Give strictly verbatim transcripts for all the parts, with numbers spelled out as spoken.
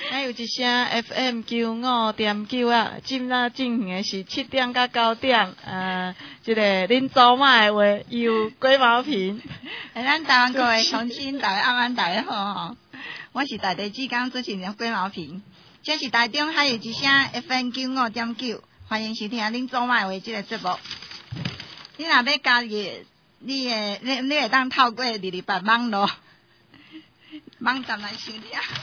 还有一声 F M 九五点九啊，今仔进行的是七点到九点，呃，这个恁祖妈的话由龟毛平。 哎，咱台湾各位乡亲，大家暗安，大家好吼！我是大地之江主持人龟毛平，这是台中还有一声 F M 九五点九，欢迎收听恁祖妈的这个节目。你若要加入，你的你你会当透过二二八网络网站来收听。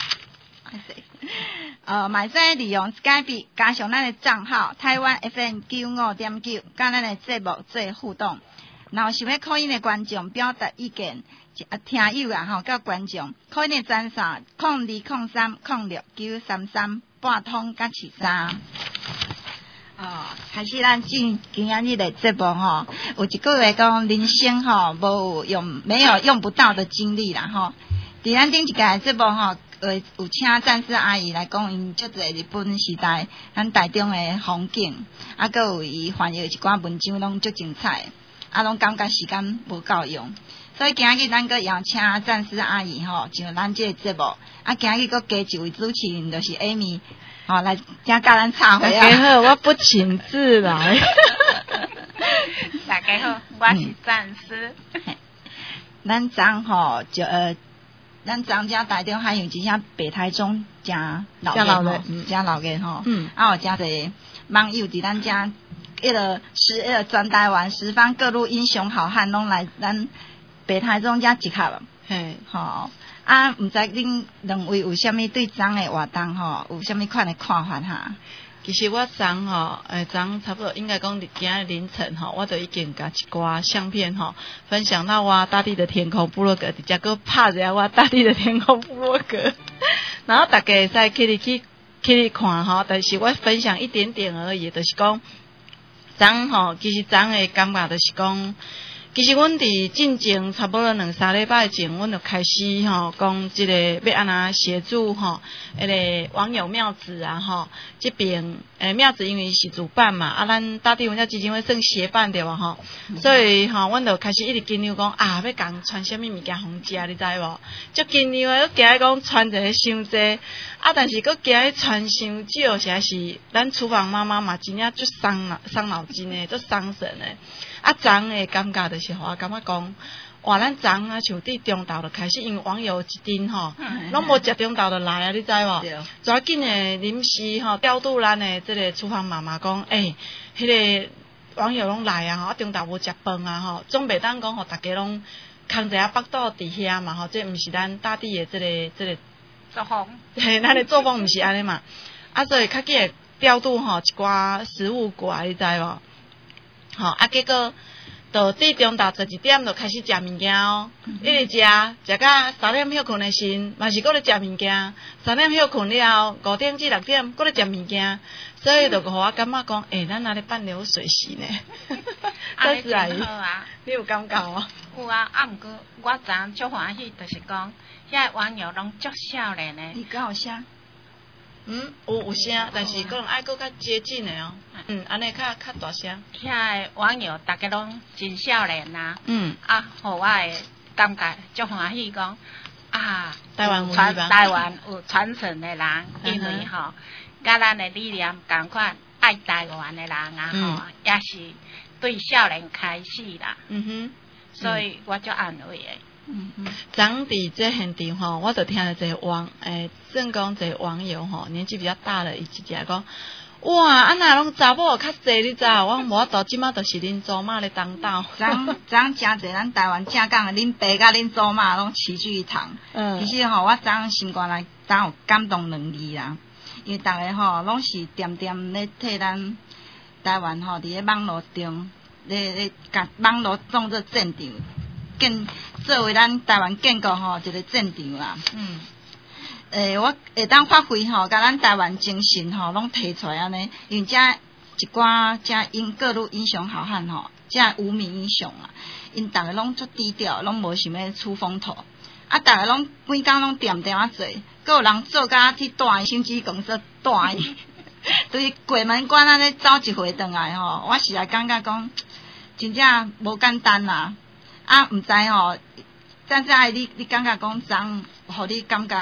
呃，买使利用 Skype 加上咱的账号台湾 F M 九五点九，甲咱的节目做互动。然后想要call in的观众表达意见，听友啊吼，甲观众call in的专线零二零三零六九三三八通甲七三。哦，开始咱进今仔日的节目吼，有一句话讲人生吼无用没有用不到的经历啦吼。伫咱顶一届节目吼。呃，有请战士阿姨来讲因足侪日本时代咱台中的风景，啊，佮有伊翻译一寡文章拢足精彩，啊，拢感觉时间无够用，所以今日咱佮邀请战士阿姨吼上咱这个节目，啊，今日佮加一位主持人就是 Amy， 吼、哦、来请教咱插话啊。 大家好，我不请自来。 大家好，我是战士。 嗯、咱昨吼就呃。咱张家台中还有一声北台中真老热吼，真老热吼，嗯，啊有真侪网友伫咱遮，迄个十迄个全台湾十方各路英雄好汉拢来咱北台中遮集合，嘿，吼，啊，毋知恁两位有啥物对张的活动吼，有啥物款的看法哈？ 其实我昨吼，诶，昨差不多应该讲今日凌晨吼，我就已经甲一寡相片吼分享到我大地的天空部落格，直接搁拍一下我大地的天空部落格，然后大家会使去哩去去哩看吼，但是我分享一点点而已，就是讲昨吼，其实昨的感觉就是讲。其实阮伫进前差不多两三礼拜前，阮就开始吼讲即个要安那协助吼，迄个网友妙子啊吼，这边诶妙子因为是主办嘛，啊咱大地文教基金会算协办对吧吼，所以吼阮就开始一直紧张讲啊，要共传啥物物件互食，你知无？足紧张诶，佮惊讲传一个伤济，啊但是佮惊传伤少，实在是咱厨房妈妈嘛真正足伤脑伤脑筋诶，足伤神诶。啊，昨诶感觉就是互我感觉讲，哇，咱昨啊像伫中昼就开始，因为网友一阵吼，拢无食中昼就来啊，你知无？抓紧诶临时吼调度咱诶即个厨房妈妈讲，诶、欸，迄、那个网友拢来啊，吼，啊中昼无食饭啊，吼，总袂当讲互大家拢空一下腹肚伫遐嘛，吼，这毋是咱大地诶即、这个即、这个作风， 嘿，咱诶作风毋是安尼嘛，啊，所以较紧会调度吼一寡食物过来，你知无？吼、哦、啊，结果到至中昼十一点就开始食物件哦，一直食食到三点休困的时，嘛是搁咧食物件。三点休困了后，五点至六点搁咧食物件，所以就互我感觉讲，诶、欸，咱哪咧办流水席呢？ 这是真好啊！ 你有感觉无？ 有啊，啊毋过我昨昏足欢喜，就是讲，遐网友拢足少年的。 你敢有啥？ 嗯，有有声，但是可能爱搁较接近的哦。嗯，安尼较较大声。 遐网友大家拢真少年呐。嗯。啊，互我的感觉足欢喜讲啊， 台湾有传台湾有传承的人，因为吼，甲咱的理念共款，爱台湾的人啊吼，也是对少年开始啦。嗯哼。所以我足安慰的。嗯嗯， 昨伫这现场吼，我就听到一个网诶，正讲一个网友吼，年纪比较大的，伊直接讲，哇，啊那拢查某较济，你知？我无法度，即马就是恁祖妈咧当道。 昨昨真济咱台湾正港的恁爸甲恁祖妈拢齐聚一堂。嗯。其实吼，我昨心肝内昨有感动两字啦，因为逐个吼拢是点点咧替咱台湾吼伫咧网络中，咧咧甲网络当作战场。建作为咱台湾建国吼一个战场啦。嗯。诶、欸，我会当发挥吼，甲咱台湾精神吼，拢提出来安尼，因为遮一寡遮英各路英雄好汉吼，遮无名英雄啊，因逐个拢足低调，拢无想要出风头。啊，逐个拢规工拢点点啊做，阁有人做甲去带手机公司带伊，对鬼门关安尼走一回转来吼，我实在感觉讲，真正无简单啦。啊，毋知吼，真正你你感觉讲，昨互你感觉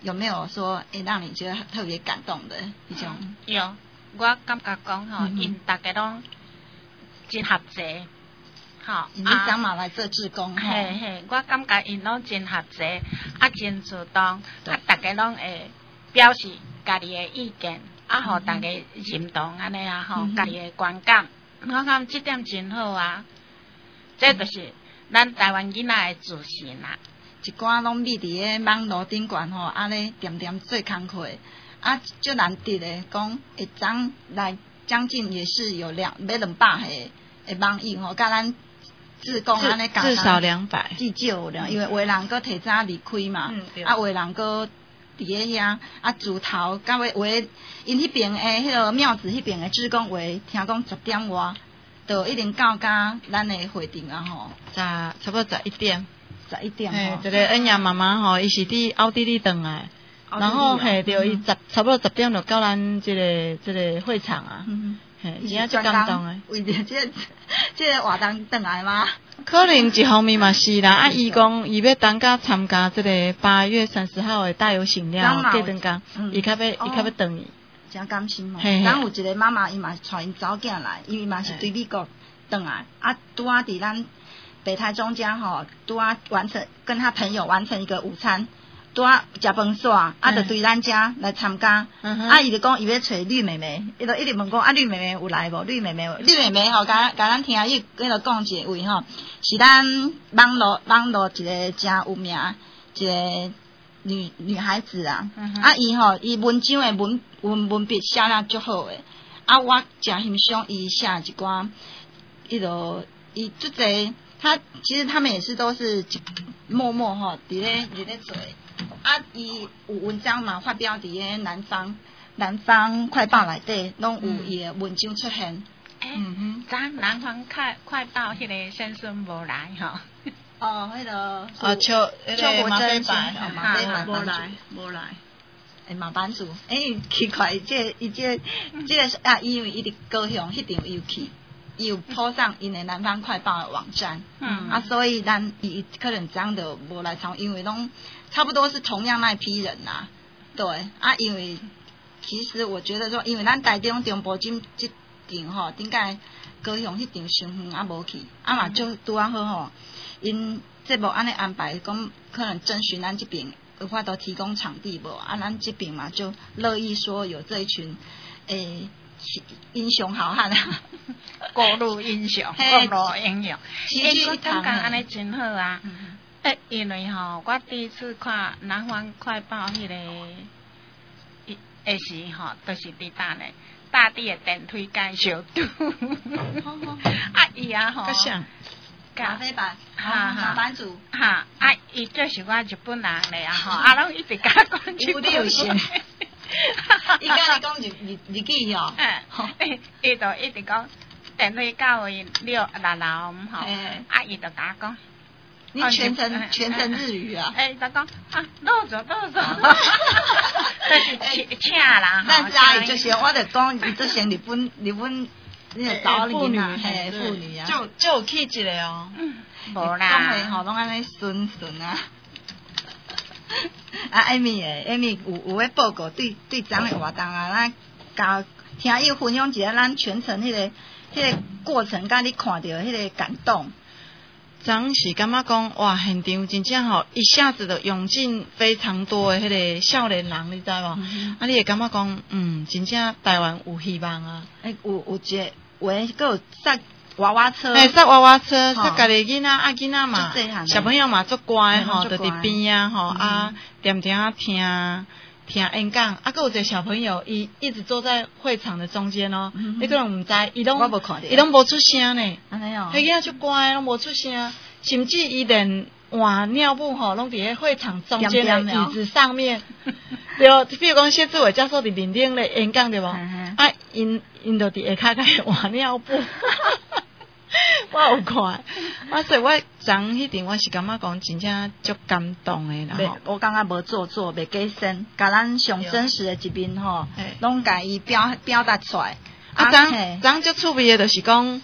有没有说诶、欸、让你觉得特别感动的一种？ 嗯、有，我感觉讲吼，因大家拢真合作，吼， 你长嘛来做志工， 嘿嘿，我感觉因拢真合作，啊真主动，啊大家拢会表示家己的意见，啊互大家认同安尼啊吼，家己的观感，我感这点真好啊，这就是咱台湾囡仔的自信啦。 一寡拢秘伫咧网络顶悬吼，安尼点点做工课，啊，就难得的讲，会长来将近也是有两要两百个的网友吼，甲咱志工安尼至少两百， 至少了，因为有的人佫提早离开嘛，嗯、啊，有的人佫伫咧遐，啊，自头甲为为因迄边诶，迄个庙子迄边诶志工为听讲十点外，就一定到甲咱诶会场啊吼， 十差不多十一点。 十一点吼，一个恩雅妈妈吼，伊是伫奥地利转来，然后嘿，着伊十差不多十点就到咱即个即个会场啊，嘿，真正足感动诶。 为着即个即个活动转来吗？ 可能一方面嘛是啦，啊，伊讲伊要等甲参加即个八月三十号诶大游行了，过两工，伊较要伊较要转伊。 真甘心哦！咱有一个妈妈，伊嘛带因查某囝来，因为嘛是对美国转来，啊，拄啊伫咱。北台中间吼，拄啊完成跟他朋友完成一个午餐，拄啊食饭煞，啊就对咱家来参加，嗯、啊伊就讲伊要找绿妹妹，伊就一直问讲啊绿妹妹有来无？绿妹妹，绿妹妹吼，甲甲咱听伊迄个讲一位吼，是咱网络网络一个真有名一个女女孩子啊，嗯、啊伊吼伊文章的文文文笔写了足好诶，啊我真欣赏伊写一寡，伊就伊足侪。他其实他们也是都是默默哈，伫咧伫咧做，啊，伊有文章嘛发表伫咧南方南方快报内底，拢有伊的文章出现。 诶、嗯哼，咱南方快快报迄个先生无来吼。 哦，迄、那个哦，邱邱国珍先生马飞版无来无来。 诶，马版主，诶，奇怪，这伊这这个啊，因为伊伫高雄迄场有去。有 po 上因的南方快报的网站，嗯啊，所以咱伊可能这样的无来参，因为拢差不多是同样那一批人呐、啊，对啊，因为其实我觉得说，因为咱台中中部这这场吼，顶解高雄迄场伤远啊无去，啊嘛就拄啊好吼，因节目安尼安排，讲可能征询咱这边有法度提供场地无，啊咱这边嘛就乐意说有这一群诶。英雄好汉啊， 过路英雄，过路英雄。 诶， 我感觉安尼真好啊！诶、嗯，因为吼，我第一次看南方快报迄、那个，诶时吼，都、就是伫搭咧大地的电梯介绍图。啊伊啊吼， 咖啡版， 哈哈，版主， 哈，啊伊就是我日本人咧啊吼，啊拢一直甲讲日本人。伊甲你讲日日日语哦， 嗯，伊就一直讲电梯到位六六楼吼，啊伊就甲我讲， 你全程全程日语啊？ 诶，就讲啊，どうぞどうぞ，但是请请啦， 咱家伊就先，我就讲伊就先日本日本那个找妇女嘿妇女啊， 就就有去一个哦， 无啦， 讲话吼拢安尼顺顺啊。啊，艾米诶，艾米有有咧报告对对咱诶活动啊，咱甲听伊分享一下咱全程迄、那个迄、那个过程，甲你看到迄个感动。 当时感觉讲哇，现场真正吼一下子就涌进非常多诶迄个少年人，你知无？嗯、啊，你会感觉讲，嗯，真正台湾有希望啊！ 诶、欸，有有一个，有诶，佫有塞娃娃车， 诶，塞娃娃车，塞家己囡仔啊囡仔嘛，小朋友嘛足乖吼，就伫边啊吼、嗯、啊，点点啊听听演讲，啊，佫有一个小朋友，伊一直坐在会场的中间哦，嗯、你可能毋知，伊拢伊拢无出声呢， 安尼哦， 迄囡仔足乖，拢无出声，甚至伊连换尿布吼，拢伫咧会场中间的椅子上面，对，比如讲谢志伟教授伫面顶咧演讲对无？啊，因因就伫下骹开换尿布。我有看，我所以我昨迄阵我是感觉讲真正足感动诶，然后我感觉无做作，袂假身，甲咱上真实诶一面吼，拢甲伊表表达出来。 啊，昨昨足趣味诶，就是讲，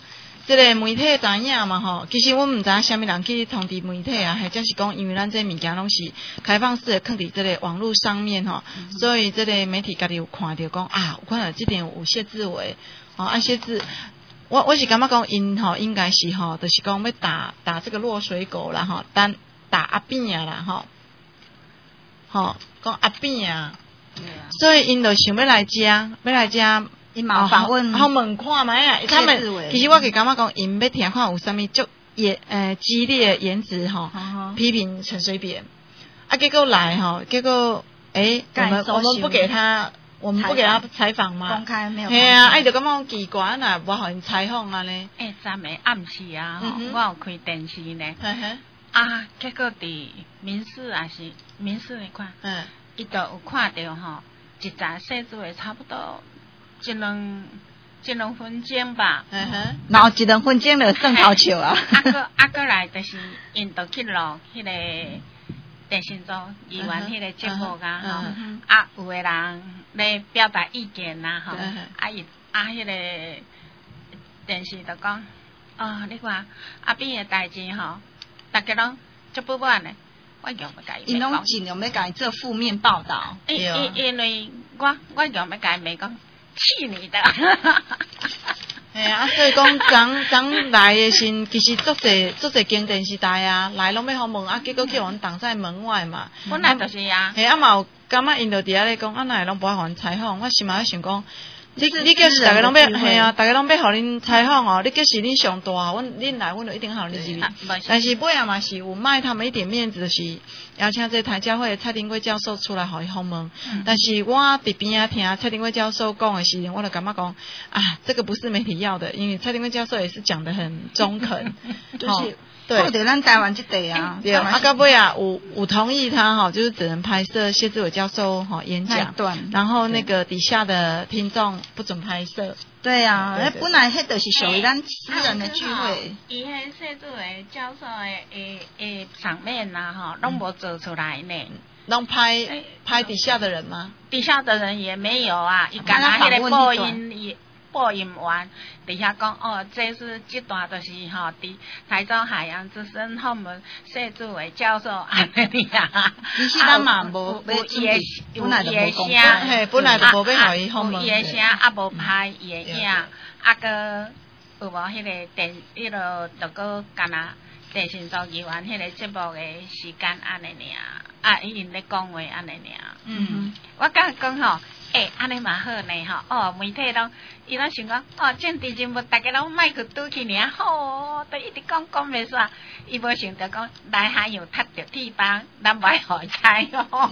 这个媒体知影嘛吼，其实我们毋知影虾米人去通知媒体啊，或者是讲因为咱这物件拢是开放式的，放伫这个网络上面吼，嗯、所以这个媒体家己有看到讲啊，有看到这点有写字为哦，啊写字，我我是感觉讲因吼应该是吼，就是讲要打打这个落水狗啦吼，单打阿扁啊啦吼，吼讲阿扁啊，所以因就想要来遮，要来遮。 伊嘛访问， 好问看嘛呀，他们其实我是感觉讲，因要听看有啥物足言呃激烈言辞吼，批评陈水扁，啊结果来吼，结果诶，我们我们不给他，我们不给他采访吗？ 公开没有。 系啊，哎就感觉奇怪呐，无互因采访啊咧。 诶，昨暝暗时啊，吼，我有开电视呢，啊，结果伫民视也是民视你看，嗯，伊就有看到吼，一扎写字的差不多。一两一两分钟吧，嗯哼， 然后一两分钟就算头笑啊。 啊个啊个来就是因着去录迄个电视组议员迄个节目啊，吼、uh huh. 啊有个人咧表达意見啦，吼、uh huh. 啊伊啊迄、那個電視就講，哦，你看阿邊個代志吼，大家攏足不滿咧，我用要甲伊。 伊攏盡量要甲伊做負面報道。 因因因為我我用要甲伊咪講。氣你的， 係啊，所以講剛剛來嘅時，其實足濟足濟間電視台啊，來攏要訪問，啊，結果叫阮擋在門外嘛。 本來就是啊。 係啊，嘛有感覺因就佇遐咧講，啊，哪會攏無愛互阮採訪？我心嘛咧想講，你你叫是大家攏要，係啊，大家攏要互恁採訪哦。你叫是恁上大，阮恁來，阮就一定互恁入去。但是尾仔嘛是有賣他們一點面子，就是邀請這台教會蔡丁貴教授出來互伊訪問。嗯、但是我佇邊仔聽蔡丁貴教授講的時候，我就感覺講，啊，這個不是媒體要的，因為蔡丁貴教授也是講得很中肯，就是。 對，或者咱台灣這地啊， 對，啊到尾啊，有有同意他哈，就是只能拍攝謝志偉教授哈演講，然後那個底下的聽眾不准拍攝。 對啊，那本來迄就是屬於咱私人的聚會。 伊迄謝志偉教授的誒誒場面吶，哈，攏無做出來呢， 攏拍拍底下的人嗎？ 底下的人也沒有啊，伊干那迄個播音伊。播音員底下講哦，這是這段就是吼，佇台中海洋之聲訪問謝志偉教授安尼啊。 其實咱嘛無要準備，本來就無公開， 嘿，本來就無要互伊訪問。 伊個聲啊無拍伊個影，啊個有無迄個電，迄個就個干那電視組議員迄個節目個時間安尼爾，啊，因咧講話安尼爾。嗯，我剛講吼。誒，安尼嘛好呢吼，哦，媒體攏伊攏想講，哦，政治人物大家攏莫去拄去爾，好，都一直講講袂煞，伊無想到講來海洋踢着鐵板，咱袂互採訪。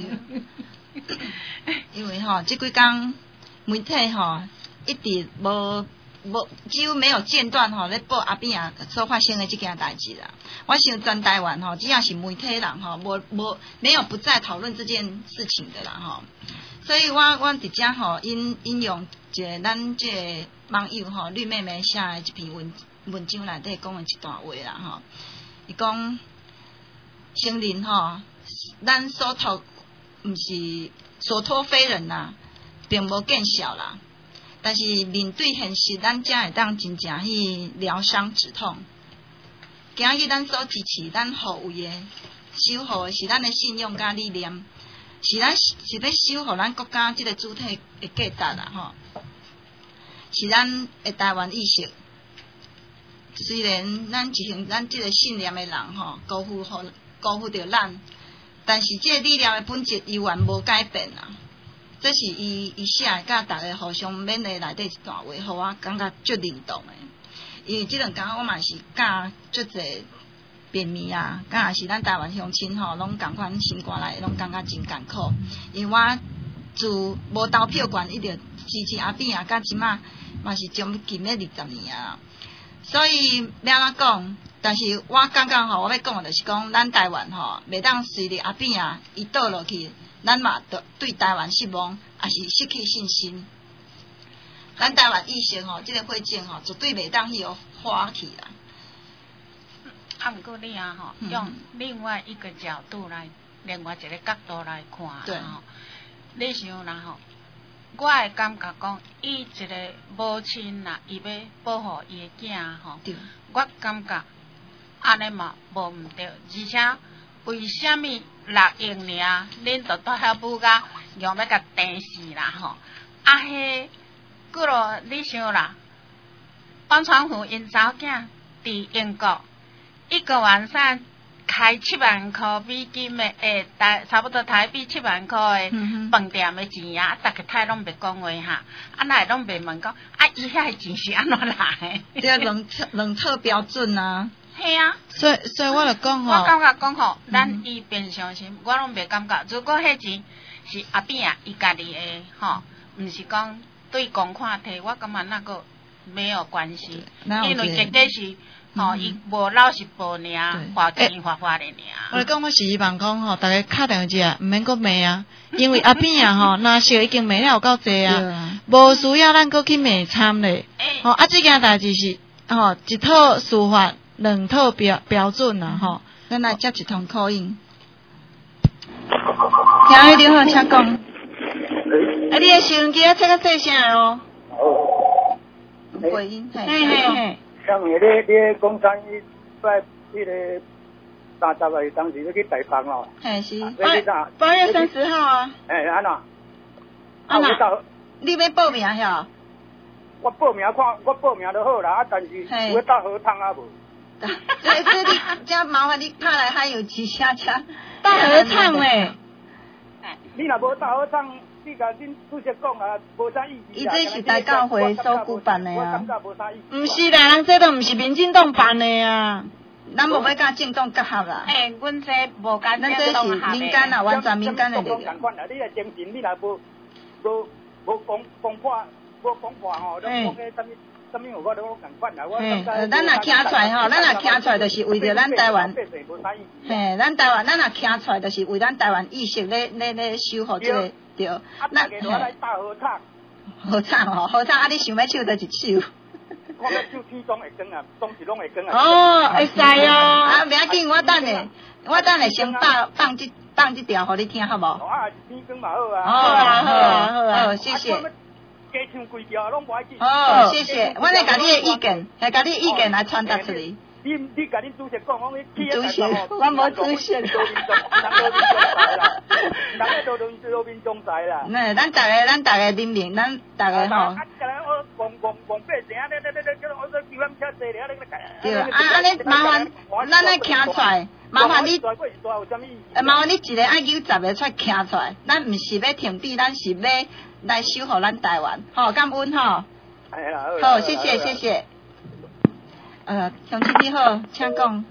因為吼，即幾工媒體吼一直無無幾乎沒有間斷吼咧報阿扁啊所發生的即件代志啦。我想全台灣吼，只要是媒體人吼，無無沒有不再討論這件事情的啦吼。所以我我直接吼引引用一個咱這個網友吼綠妹妹寫的一篇文文章內底講的一段話啦吼，伊講承認吼，咱所托毋是所托非人啦，並無見效啦，但是面對現實，咱才會當真正去療傷止痛。今日咱所支持咱護衛的守護的是咱的信用甲理念。是咱是咧守護咱國家即個主體的價值啦，吼，是咱的台灣意識。雖然咱一向咱即個信念的人吼，辜負互辜負着咱，但是即個理念的本質依然無改變啦。這是伊伊寫的，甲大家互相勉勵內底一段話，互我感覺足認同的。因為即兩工我嘛是教足濟。便秘啊，敢若是咱台灣鄉親吼，攏共款心肝內攏感覺真艱苦。因為我自無投票權一直支持阿扁啊，甲即馬嘛是將近咧二十年啊。所以要安怎講？但是我感覺吼，我要講的就是講，咱台灣吼，袂當隨着阿扁啊伊倒落去，咱嘛對台灣失望，也是失去信心。咱台灣意識吼，即、這個會戰吼，絕對袂當去有花去啦。 啊，毋過你啊吼，用另外一個角度來，另外一個角度來看吼，你想啦吼， 我会感觉讲，伊一个母亲啦，伊要保护伊的囝吼，我感觉安尼嘛无毋对，而且为虾米六亿尔，恁就带遐母甲用要甲电视啦吼？啊迄，几落你想啦，王传福因查某囝伫英国一个晚上开七万块美金的，诶，台差不多台币七万块的饭店的钱啊，大家太拢袂讲话哈，啊，那拢袂问讲，啊，伊遐钱是安怎来？ 这冷测冷测标准啊。 系啊。 所以所以我就讲吼， 我感觉讲吼，咱伊平常时我拢袂感觉，如果迄钱是阿扁啊伊家己的吼，毋是讲对公款摕，我感觉那个没有关系，因为结果是。吼，伊无老实报尔，花钱花花的尔。 我讲我是希望讲吼，大家敲电话者毋免阁骂啊，因为阿扁啊吼，若是已经骂了有够济啊，无需要咱阁去骂惨咧。吼，啊，这件代志是吼一套司法，两套标标准啊吼。 咱来接一通口音。听迄你好，请讲。啊，你的收音机啊，切较细声哦。哦。回音，嘿嘿嘿。 像你咧，你讲三一在迄个三十个当时要去台北咯。 嘿是。八八月三十号啊。 诶，安那？ 安那？你要报名晓？ 我报名看，我报名就好啦，啊，但是有要搭合唱啊无？ 所以所以你这麻烦你拍来还有几下车搭合唱诶。 你若无搭合唱。你甲恁主席讲啊，无啥意思。 伊这是大教会所举办的啊。 我感觉无啥意思。 毋是啦，人这都毋是民进党办的啊。 咱无要甲政党结合啦。 诶，阮这无甲政党合。咱这是民间啊，完全民间的力量。 共款啦，你来精神，你若无无无公公破无公破吼，咱讲个啥物啥物有法都共款啦。 嘿，咱若徛出来吼，咱若徛出来，就是为着咱台湾。嘿，咱台湾，咱若徛出来，就是为咱台湾意识咧咧咧守护这个。对， 那我来大合唱， 合唱吼，合唱啊！你想要唱就一首。 我要唱天中会更啊，当时拢会更啊。 哦，会使哦。 啊，袂要紧，我等下，我等下先放放这放这条，互你听好无？ 啊，天更嘛好啊。 好啊，好啊，好啊，谢谢。 加唱几条拢无要紧。 哦，谢谢，我来甲你的意见，来甲你意见来传达出来。 你你甲恁主席讲，我去主席，我无主席。 人个都都都民众在啦。 那咱大家，咱大家人民，咱大家吼。啊， 我讲讲讲八成，咧咧咧咧，叫我说叫咱车坐咧，咧对，啊，安尼麻烦，咱来徛出来，麻烦你，麻烦你一个爱九十个出徛出来，咱毋是要停止，咱是要来守护咱台湾，吼，感恩吼。好，谢谢谢谢。呃，乡亲你好，请讲。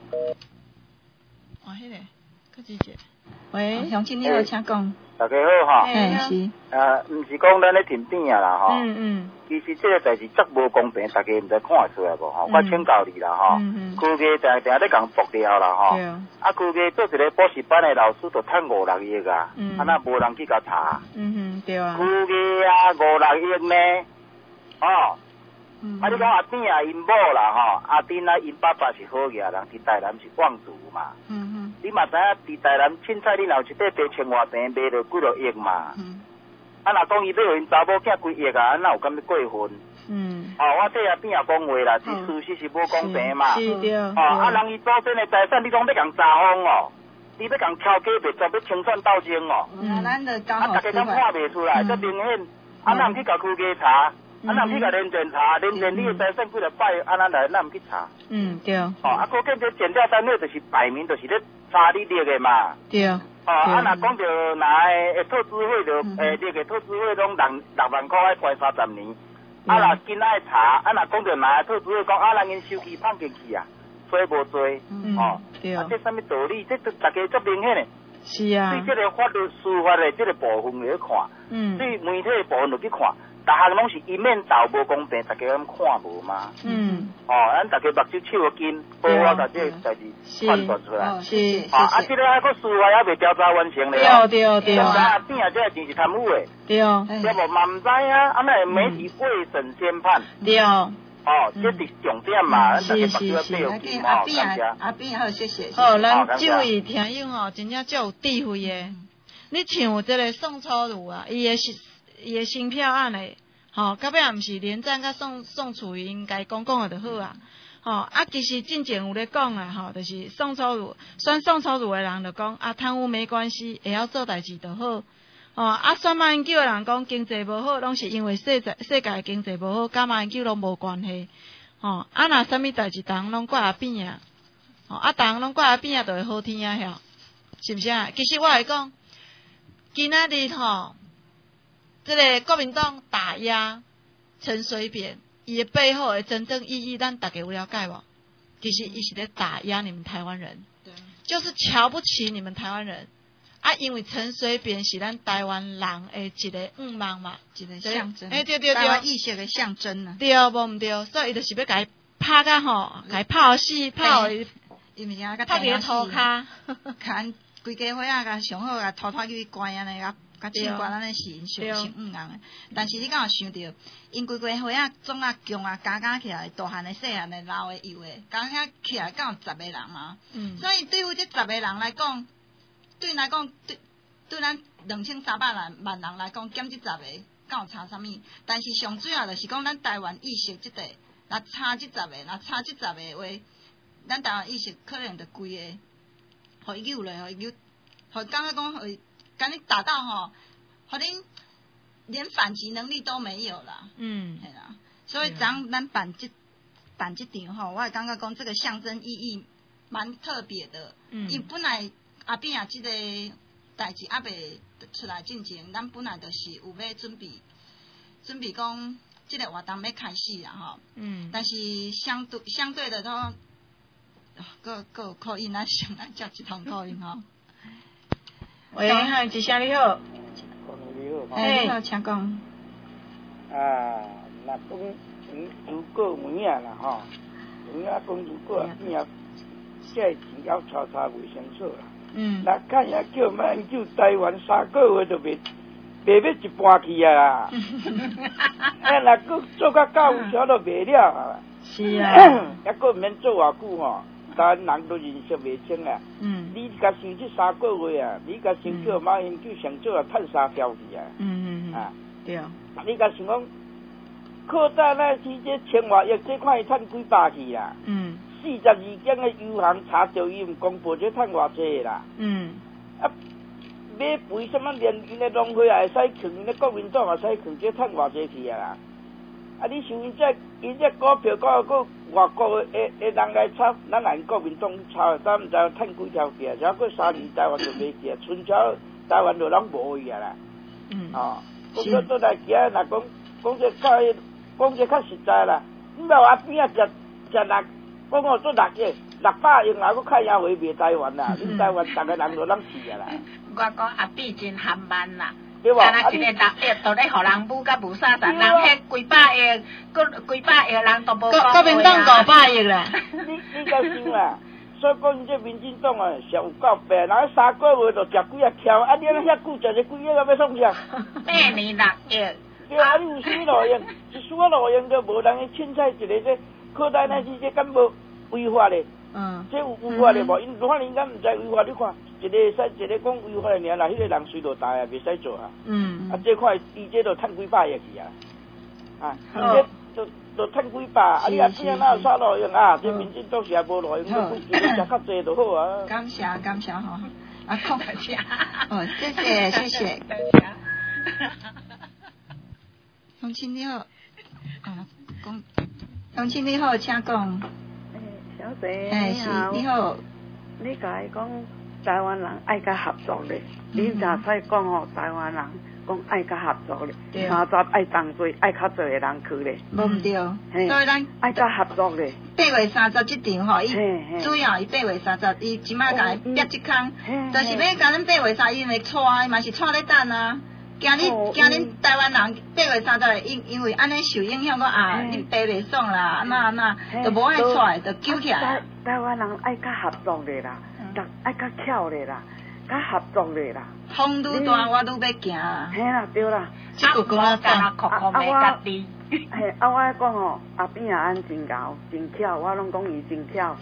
哦，迄个，搁一个。 喂，乡亲你好，请讲。 大家好哈。 嘿是。 呃，毋是讲咱咧停电啊啦吼。 嗯嗯。 其实这个代志足无公平，大家毋知看出来无吼？我请教你啦吼。 嗯嗯。 区议定定咧共爆料啦吼。 对。 啊，区议做一个补习班的老师，就趁五六亿啊。嗯。啊，那无人去甲查。 嗯哼，对啊。 区议啊，五六亿呢？哦。 嗯、 啊！你讲阿丁啊，因某啦吼，阿丁啊，因爸爸是好嘢人，伫台南是望族嘛。 嗯嗯。 你嘛知影，伫台南凊彩你若有一块地千外平，卖着几落亿嘛。 嗯。 啊，若讲伊要互因查某囝几亿啊，哪有敢要过分？ 嗯。 哦，我这阿边也讲话啦，是事实是无公平嘛。 是对。 哦，啊，人伊祖先的财产，你讲要共查封哦，你要共挑假袂做，要清算斗争哦。 嗯，咱就讲啊，大家敢看袂出来，这明显，啊，咱去甲区议查。啊，咱去甲连检查，连检你的财产几落摆，啊，咱来咱毋去查。 嗯，对。哦， 啊，国建这检调单位就是摆明就是咧查你列的嘛。 对。 哦，啊，若讲着哪个投资费着，诶，列个投资费拢六六万块爱关三十年，啊，若紧爱查，啊，若讲着哪个投资费讲啊，咱因收期放进去啊，做无做？ 哦，对。 啊，这啥物道理？这大家足明显的。 是啊。 对这个法律司法的这个部分去看， 嗯， 对媒体的部分就去看。逐项拢是一面倒无公平，大家敢看无嘛？ 嗯。 哦，咱大家目睭手紧，保我甲这个代志判断出来。 是。 哦，啊，这个还佫司法还未调查完成咧。 对对对。 啊，边啊，这个钱是贪污的。 对。 要无嘛唔知啊，啊那媒体未审先判。 对。 哦，这是重点嘛，咱大家目睭要闭好，感谢。阿边好，谢谢。 好，咱这位听友吼，真正足有智慧的。你像这个宋楚瑜啊，伊的是。 伊的新票案诶，吼，到尾也毋是连战甲宋宋楚瑜该讲讲的就好啊。吼、哦、啊，其实进前有咧讲啊，吼、哦，就是宋楚瑜，选宋楚瑜的人就讲啊，贪污没关系，会晓做代志就好。哦，啊，选马英九的人讲经济无好，拢是因为世界世界经济无好，甲马英九拢无关系。哦，啊，若啥物代志，逐项拢挂阿边啊，哦，啊，逐项拢挂阿边啊，就会好天啊，晓，是毋是啊？其实我会讲，今仔日吼，这个国民党打压陈水扁，伊的背后的真正意义，咱大家有了解无？其实伊是咧打压你们台湾人，对，就是瞧不起你们台湾人。啊，因为陈水扁是咱台湾人的一个愿望嘛， 一个象征。 哎，对对对， 台湾意识的象征啊。 对，无毋对，所以伊就是要甲伊拍甲吼，甲伊拍死，拍伊， 伊咪讲甲拍伊涂骹， 看规家伙仔甲上好甲偷偷去关安尼，甲甲警官安尼是因上上愿望的。但是你敢有想着，因规家伙仔总啊强啊加加起来，大汉的、细汉的、老的、幼的，加加起来敢有十个人嘛？嗯。所以对于这十个人来讲，对来讲，对对咱两千三百万万人来讲，减这十个，敢有差啥物？但是上主要就是讲，咱台湾意识即个，若差这十个，若差这十个话，咱台湾意识可能就规个，互伊有咧，互伊有，互感觉讲，互伊甲你达到吼，互恁连反击能力都没有啦。嗯，系啦。所以咱咱办这办这场吼，我会感觉讲，这个象征意义蛮特别的。嗯。伊本来。后壁啊，即个代志还未出来进前，咱本来就是有要准备，准备讲即个活动要开始啦吼。嗯。但是相对相对的都，个个有口音，咱上来接一通口音吼。 喂，嗨，一声你好。 你好。 哎，你好，请讲。 啊，若讲如果门啊啦吼，门啊讲如果边啊，这钱要查查卫生所啦。嗯，那看也叫马英九台湾三个月都袂袂要一半去啊！哎，那个做甲到有啥都袂了啊！ 是啊， 还个免做偌久吼，台湾人都认识袂清啊！嗯，你甲想这三个月啊，你甲想叫马英九上少啊，趁三条去啊！嗯嗯嗯，啊，对啊，你甲想讲，扩大那时这千外亿，这看伊趁几百去啊！嗯。四十二间的油行查到伊毋公布，这趁偌济啦。嗯。啊，要赔什么连因的农会也会使藏，因的国民党也使藏，这趁偌济去啊啦。啊，你想因这因这股票，个个外国的的人来炒，咱来国民党炒，咱毋知趁几条去啊？只过三年台湾就袂去啊，春潮台湾就拢无去啊啦。嗯。哦，讲到倒来行，若讲讲这较讲这较实在啦，你莫话边啊食食六。我讲做六个六百亿，还佫较赢回卖台湾啦！你台湾逐个人都拢死啊啦！ 我讲阿比真含慢啦， 对吧？啊，一个六亿都咧互人母甲无啥赚，人迄几百亿，佫几百亿人都无讲话啊！ 国民党五百亿啦！ 你你甲想啦，所以讲因这民进党啊，上有够白，人家三个月就食几啊条，啊你安尼遐久食这几亿啊要创啥？ 八年六亿。 对啊，你有啥路用？一丝路用都无人去凊彩一个这。扩大那是这敢无违法嘞？嗯，这有违法嘞无？因反正咱毋知违法，你看一个使一个讲违法的尔啦，迄个人随落大啊，袂使做啊。嗯，啊，这块伊这都趁几百亿去啊，啊，这都都趁几百，啊，你啊这样哪有啥路用啊？这民进党是也无路用，你规矩食较济就好啊。 感谢感谢吼，啊，讲感谢，哦，谢谢谢谢。乡亲你好，啊，讲。乡亲你好，请讲。 诶，小姐，哎，是你好。你甲伊讲台湾人爱甲合作咧，你若使讲吼，台湾人讲爱甲合作咧，三十爱同齐，爱较侪人去咧。 无毋对，所以咱爱甲合作咧。 八月三十即场吼，伊主要伊八月三十，伊即摆甲伊逼即空，就是要甲咱八月三十因为带，伊嘛是带咧等啊。今日今日台湾人八月三十，因因为安尼受影响，讲啊，恁爬袂爽啦，安那安那，就无爱出来，就揪起来。 台湾人爱甲合作咧啦，爱甲巧咧啦，甲合作咧啦。 风愈大，我愈要行啦。 嘿啦，对啦。 即个讲啊，干啊，酷酷的家己。 嘿，啊，我讲吼，阿边也安真贤，真巧，我拢讲伊真巧。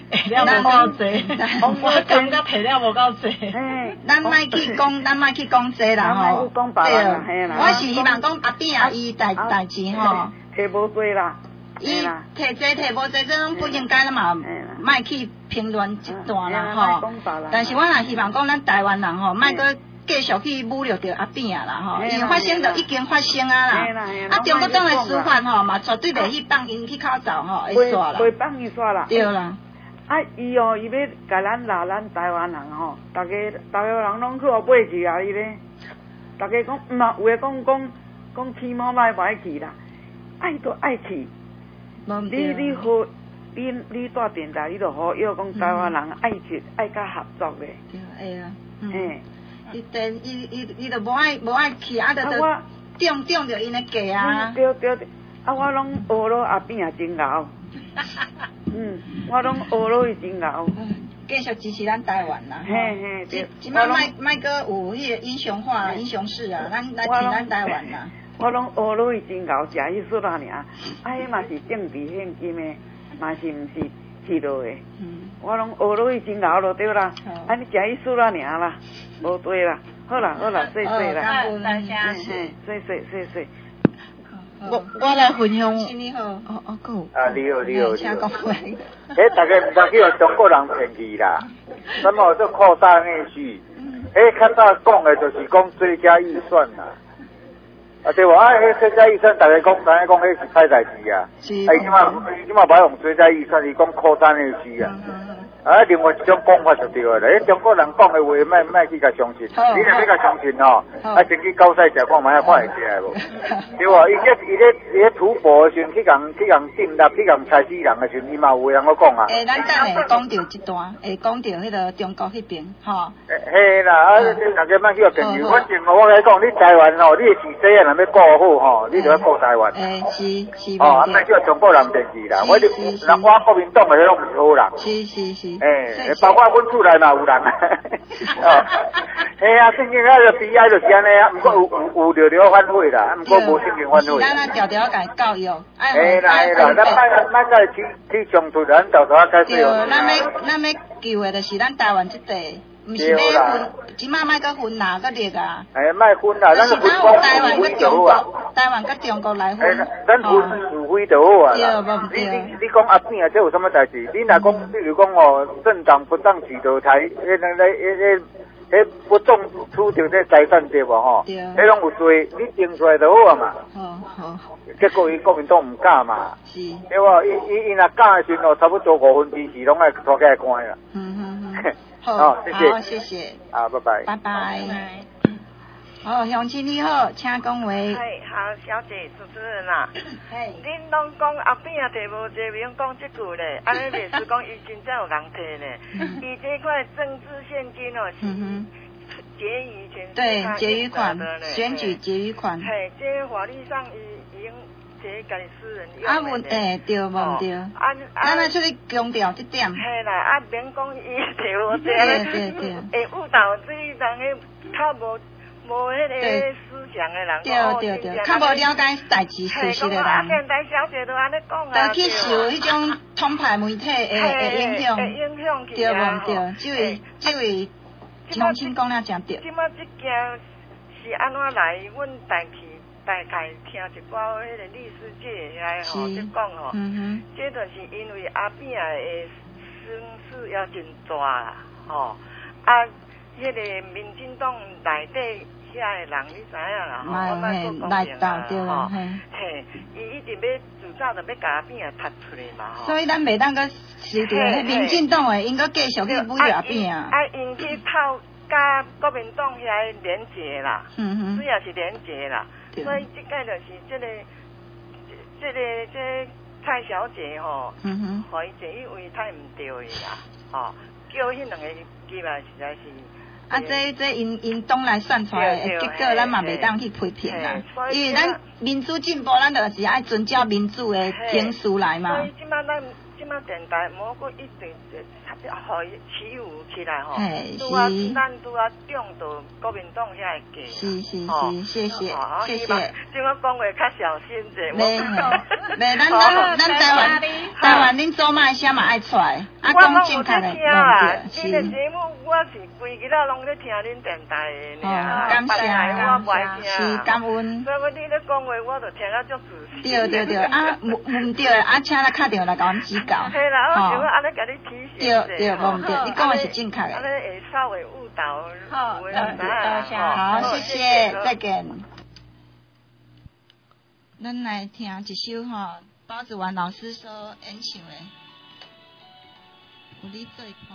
提了无够济，我感觉提了无够济。 哎，咱莫去讲，咱莫去讲这啦吼。对，我是希望讲阿扁啊，伊代代志吼。 提无多啦。 伊提这提无这，这种不应该啦嘛，莫去评论这段啦吼。但是我也希望讲，咱台湾人吼，莫搁继续去侮辱着阿扁啊啦吼，因为发生就已经发生啊啦。啊，中国党的司法吼嘛，绝对袂去放因去口罩吼，会煞啦。 袂放伊煞啦。 对啦。 啊，伊哦，伊要甲咱拉咱台湾人吼，大家大家人拢去互买去啊！伊咧，大家讲毋啊，有诶讲讲讲起码歹歹去啦，爱都爱去。你你好，你你带电台，你就好要讲台湾人爱去，爱甲合作咧。 对，会啊。 嘿。 伊电伊伊伊就无爱无爱去，啊，就就中中着因诶价啊。 对对对，啊，我拢学了阿扁也真熬。嗯，我拢学了伊真熬。 继续支持咱台湾啦。 嘿嘿，对。 即摆卖卖个有迄个英雄化啦、英雄式啊，咱来挺咱台湾啦。 我拢学了伊真熬，食迄说啦尔，啊，迄嘛是政治献金诶，嘛是毋是去落诶。嗯。我拢学了伊真熬就对啦，啊，你食迄说啦尔啦，无对啦，好啦好啦，谢谢啦， 谢谢谢谢谢谢。 我我来分享。 你好， 哦哦，够。 啊，你好你好。 请讲话。 迄大家毋通去互中国人骗去啦，什么做扩大内需，迄较早讲的就是讲追加预算啦。啊对无啊，迄追加预算，大家讲，大家讲迄是歹代志啊。是。啊，伊即马伊即马无用追加预算，伊讲扩大内需啊。啊，另外一种讲法就对了，迄中国人讲的话，莫莫去甲相信，你若要甲相信吼，啊，先去交赛食看卖，看会起来无？对无？伊这伊咧伊咧吐蕃的时阵，去共去共定立，去共杀死人的时阵，伊嘛有人我讲啊。 诶，咱等下讲到这段，会讲到迄个中国迄边，吼。 嘿啦，啊，大家莫去互朋友，反正我甲你讲，你台湾吼，你的市势若要顾好吼，你就要顾台湾。 诶，是是。 哦，啊，莫去互中国人电视啦，我就人我国民党的拢毋好人。 是是是。 诶，包括阮厝内嘛有人，哦，嘿啊，正经啊，就悲哀就是安尼啊，毋过有有有条条反悔啦，毋过无正经反悔。 咱啊条条甲教育， 嘿啦嘿啦，咱莫莫甲去去冲突，咱到头啊解释。 对，咱要咱要救的就是咱台湾这地，毋是要分，即马莫甲分哪个裂啊。 哎，莫分啦，咱就分光是非就好啊。 台湾甲中国来分。 咱分是非就好啊。 对，无毋对。 你你你讲阿扁啊，这有什么代志？你若讲，比如讲哦，政党不当取得财，迄那那迄迄不当处着这财产对无吼？对。迄拢有罪，你定出来就好啊嘛。好好。结果伊国民党毋敢嘛。是。对无？伊伊伊若敢的时阵哦，差不多五分之四拢爱拖起来关啦。嗯嗯嗯。好，谢谢。好，谢谢。啊，拜拜。拜拜。哦，乡亲你好，请讲话。 嗨，好，小姐，主持人啊。嘿。恁拢讲阿扁也摕无济，免讲这句咧，安尼袂是讲伊真正有人摕咧。伊这块政治现金哦，是结余权。 对，结余款，选举结余款。 嘿，这法律上已已经摕家己私人用。 啊，问诶，对无对？啊啊，咱来出去强调这点。 嘿啦，啊，免讲伊摕无济， 对对对。 会误导这人诶，较无。无迄个思想的人， 对对对，较无了解代志事实的人。 啊，电台小姐都安尼讲啊。 就去受迄种统派媒体的的影响， 影响去对无对？这位这位乡亲讲了真对。 即马即件是安怎来？阮大去大概听一寡迄个律师界来吼，即讲吼，这就是因为阿扁的声势也真大啦，吼啊，迄个民进党内底。遐个人你知影啦，吼，我莫说讲明啦，吼，嘿，伊一定要自早就要甲阿扁啊踢出来嘛，吼。 所以咱袂当个是着民进党诶，应该继续去侮辱阿扁啊。 啊，因去透甲国民党遐连结啦，嗯哼，主要是连结啦，所以即个就是即个，即个即蔡小姐吼，嗯哼，互伊坐伊位太毋对个啦，吼，叫迄两个机来实在是。 啊，这这因因党来算出来的结果，咱嘛袂当去批评啦。因为咱民主进步，咱就是爱遵照民主的形式来嘛。 所以即摆咱即麦电台无过一直互伊起舞起来吼， 拄啊咱拄啊中到国民党遐个价， 是是是，谢谢谢谢。 即我讲话较小心者， 没没，咱咱咱台湾台湾恁做嘛啥嘛爱出来，啊讲正确的论调，是。 你的节目我是规日啊拢咧听恁电台的尔，感谢我不爱听， 是感恩。 所以我你咧讲话我就听啊足仔细。 对对对，啊唔唔对，啊请咱敲电话来甲阮指教。 系啦，我想要安尼甲你提醒。 对对，无唔对，你讲的是正确的。 安尼会稍微误导。 好，好，谢谢，再见。咱来听一首吼，包子丸老师所演唱的，有你做伴。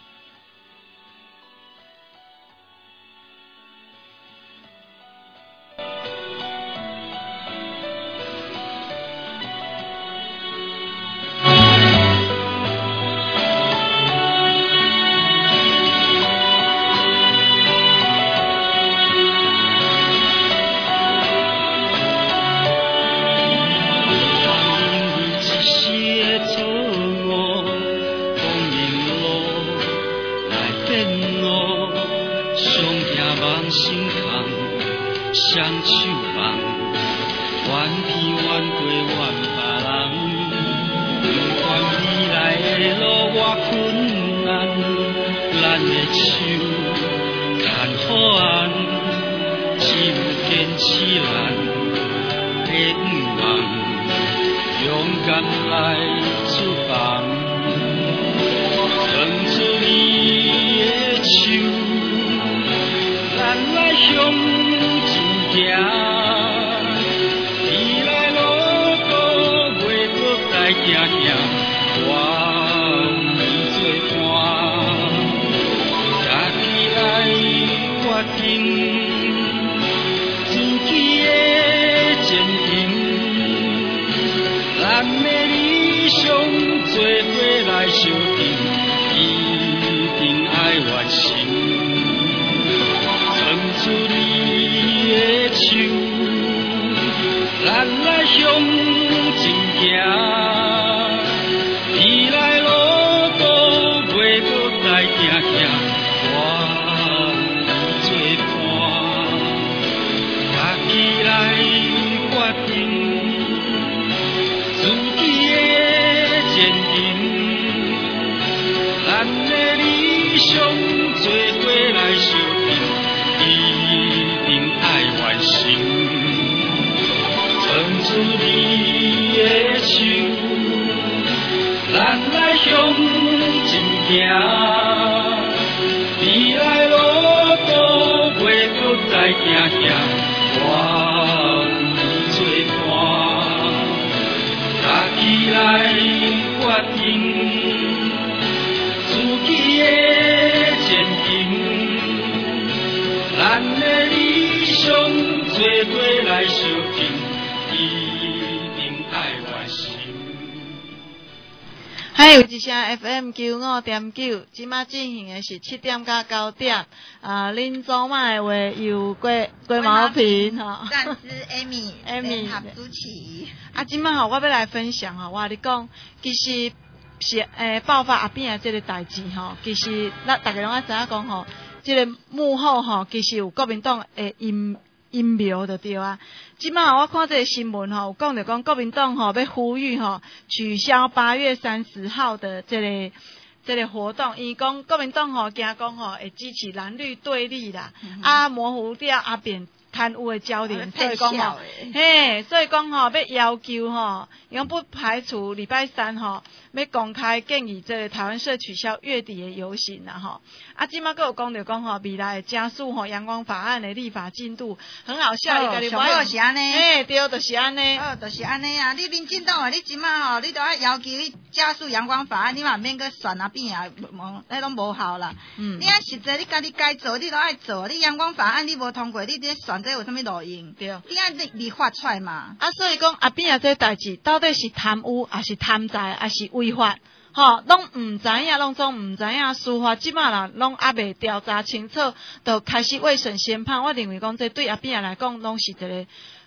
双手放，怨天怨地怨别人，不管未来的路偌困难，咱的手牵好安，只有坚持咱的愿望，勇敢来出发，伸出你的手，咱来向。行，未来路途袂搁再行行，我作伴，家己来决定自己的前程，咱的理想做伙来相挺，一定爱完成，伸出你的手，咱来向前行，未来路途袂搁再行行，我作伴，家己来决定自己的前程，咱的理想做伙来相挺，一定爱完成。伸出你的手，咱来向前行，未来路途袂搁再行行，我作伴，家己来决定自己的前程，咱的理想做伙来相挺。 还有一声 F M 九五点九，即马进行的是七点到九点。啊，恁祖妈的话由郭郭毛平吼， 战士 Amy 联合主持。 啊，即马吼，我要来分享吼，我跟你讲，其实是诶爆发阿扁的这个代志吼，其实咱大家拢爱知影讲吼，这个幕后吼，其实有国民党的阴阴谋就对啊。即马我看这个新闻吼，有讲着讲国民党吼要呼吁吼取消八月三十号的这个这个活动，伊讲国民党吼惊讲吼会支持蓝绿对立啦，嗯、啊模糊掉阿扁贪污的焦点，所以讲吼，嘿，所以讲吼要要求吼，伊讲不排除礼拜三吼要公开建议这个台湾社取消月底的游行啦吼。啊，即马佫有讲着讲吼，未来加速吼阳光法案的立法进度，很好笑，伊家己话用是安尼， 嘿，对，就是安尼， 哦，就是安尼啊！你民进党啊，你即马吼，你都要要求伊加速阳光法案，你嘛免佫选啊变啊，迄拢无效啦。嗯，你啊实际你家己该做，你都爱做。你阳光法案你无通过，你这选这有啥物路用？对，你爱立立法出来嘛。 啊，所以讲阿扁啊，这代志到底是贪污，还是贪财，还是违法？吼，拢唔知影，拢总唔知影，司法即马啦，拢还未调查清楚，就开始未审先判。我认为讲，这对阿扁来讲，拢是一个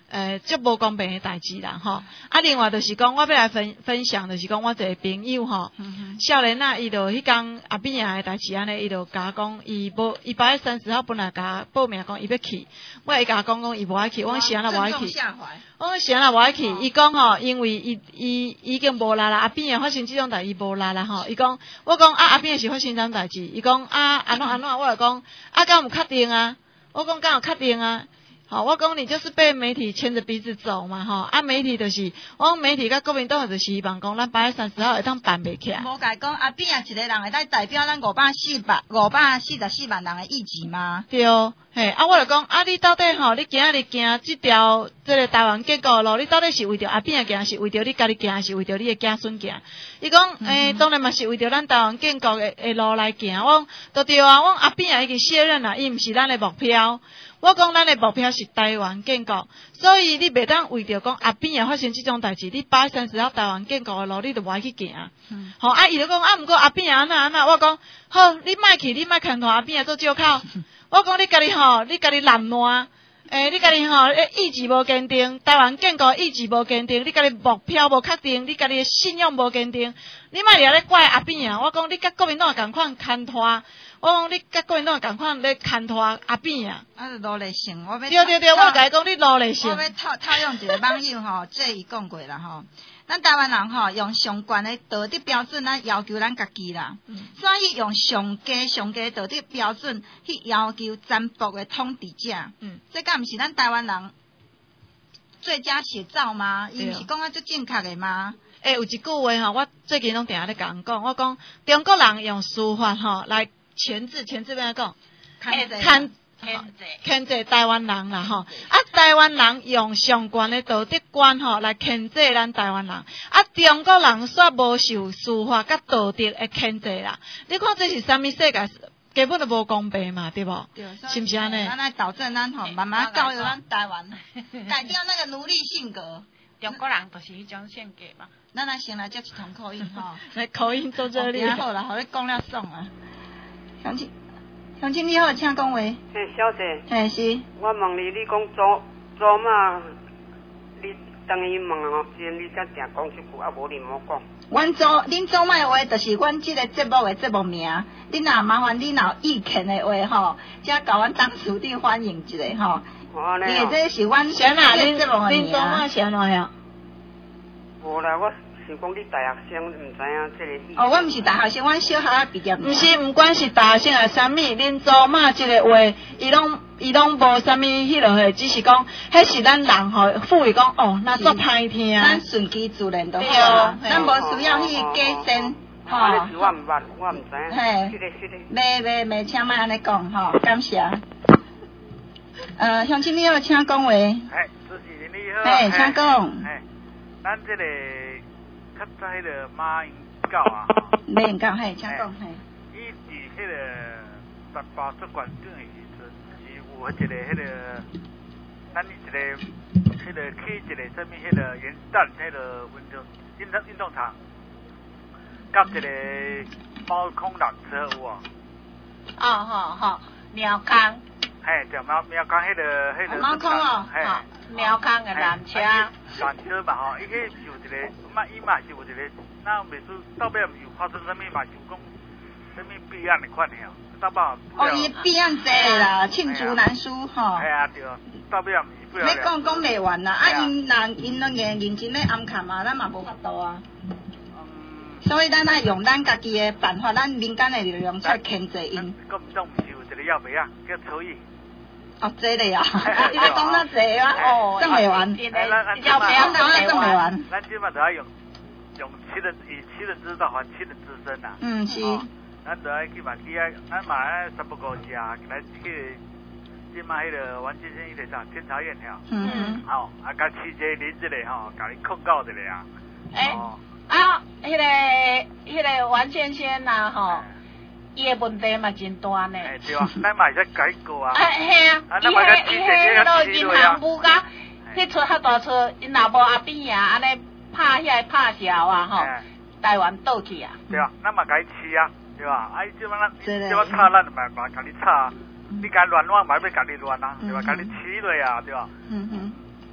诶，足无公平诶代志啦，吼。啊，另外就是讲，我要来分分享，就是讲我一个朋友吼，少年啊，伊就迄天阿扁仔诶代志安尼，伊就甲我讲，伊无，伊八月三十号本来甲报名讲伊要去，我伊甲我讲讲伊无爱去，我是安那无爱去，我是安那无爱去，伊讲吼，因为伊伊已经无力啦，阿扁仔发生即种代志无力啦吼，伊讲，我讲啊阿扁仔是发生啥代志，伊讲啊安怎安怎，我就讲啊敢有确定啊，我讲敢有确定啊。好，我讲你就是被媒体牵着鼻子走嘛，吼！啊，媒体就是，我讲媒体甲国民党就是希望讲，咱八月三十号会当办袂起来。 无甲讲阿扁啊，一个人会当代表咱五百四百五百四十四万人的意志吗？ 对，嘿，啊，我就讲，啊，你到底吼，你今日行这条这个台湾建国路，你到底是为着阿扁行，是为着你家己行，是为着你的子孙行？伊讲，诶、嗯欸，当然嘛是为着咱台湾建国的的路来行。我讲，都对啊，我讲阿扁已经卸任啦，伊毋是咱的目标。我讲咱的目标是台湾建国，所以你袂当为着讲阿扁也发生这种代志，你八月三十号台湾建国的路，你就无爱去行。嗯，好，啊，伊就讲啊，毋过阿扁安那安那，我讲好，你莫去，你莫牵拖阿扁做借口。我讲你家己吼，你家己烂烂，诶，你家己吼，意志无坚定，台湾建国意志无坚定，你家己目标无确定，你家己信仰无坚定，你莫伫咧怪阿扁啊！我讲你甲国民党共款牵拖。我讲你甲国民党共款咧牵拖阿扁啊！ 啊，是努力性，我要对对对，我甲伊讲你努力性。 我要套套用一个网友吼，这伊讲过啦吼，咱台湾人吼用上悬的道德标准来要求咱家己啦，嗯、所以用上低上低道德标准去要求占卜的统治者。嗯，这敢毋是咱台湾人最佳写照吗？伊毋是讲啊最正确的吗？ 诶、欸，有一句话吼，我最近拢定下咧甲人讲，我讲中国人用司法吼来。钳制，钳制边个讲？ 牵牵牵制台湾人啦吼，啊台湾人用上悬的道德观吼来牵制咱台湾人，啊中国人煞无受司法甲道德的牵制啦。你看这是啥物世界？根本就无公平嘛，对不？ 对， 是不是安尼？ 咱来导正咱吼，慢慢教育咱台湾，改掉那个奴隶性格。 中国人就是迄种性格嘛。 咱来先来接一通口音吼， 来口音做这里。 好啦，好你讲了爽啊。乡亲，乡亲你好，请讲话。 嘿，小姐。 嘿，是。 我问你，你讲做做嘛？你等于问哦，先你才正讲一句，啊无你莫讲。 阮做，恁做卖话，就是阮即个节目的节目名。恁若麻烦恁若有意见的话吼，才甲阮当属地欢迎一下吼。 哦， 你这是阮啥啦？恁节目的名。 恁做卖啥来呀？ 无啦，我。是讲你大学生唔知影这个意思。 哦，我唔是大学生，阮小学啊毕业。 唔是，唔管是大学生还是啥物，恁做嘛这个话，伊拢伊拢无啥物迄落去，只是讲，迄是咱人吼赋予讲，哦，那足歹听。 咱顺其自然就好，咱无需要去加深。 吼。我唔捌，我唔知影。 嘿。 是的，是的。 袂袂袂，请莫安尼讲吼，感谢。呃，乡亲你好，请讲话。 哎，主持人你好。 哎，请讲。 哎，咱这个。较早迄个马英九啊， 马英九嘿，请讲嘿。 伊伫迄个十八出关长的时阵，是有一个迄个，咱一个迄个去一个什么迄个元旦迄个运动运动运动场，甲一个猫空缆车有啊。 哦吼吼，鸟空。 嘿，就猫猫空迄个迄个。 猫空哦，嘿，猫空的缆车。 缆车嘛吼，伊迄有一个，嘛伊嘛是有一个，那袂输到尾有发生啥物嘛，是讲啥物弊案的款的哦，到尾。 哦，伊弊案济啦，罄竹难书吼。 系啊对，到尾也毋是不了。 你讲讲袂完啦，啊因若因两个认真咧暗看嘛，咱嘛无法度啊。嗯。所以咱爱用咱家己的办法，咱民间的力量出牵制因。 国民党毋是有一个要袂啊，叫曹毅。 哦，这个啊，你咧讲到这啊，哦，真袂完，要不要讲真袂完？ 咱即马就要用用七人以七人之道还七人之身呐。 嗯，是。 咱就要去嘛去啊，咱嘛爱三不五时啊，来去即马迄个王先生迄个啥监察院吼。嗯。好，啊，甲市街林一个吼，甲你控告一个啊。 诶，啊，迄个迄个王先生呐吼。伊个问题嘛真大呢。 哎对啊，咱嘛会使改过啊。 啊嘿啊，伊迄伊迄落银行部甲，迄出较大厝，因若无阿扁啊，安尼拍遐拍潲啊吼，台湾倒去啊。 对啊，咱嘛该饲啊，对吧？啊，伊即摆咱即摆吵咱嘛嘛甲你吵，你敢乱乱嘛要甲你乱啊，对吧？甲你饲落啊，对吧？ 嗯哼。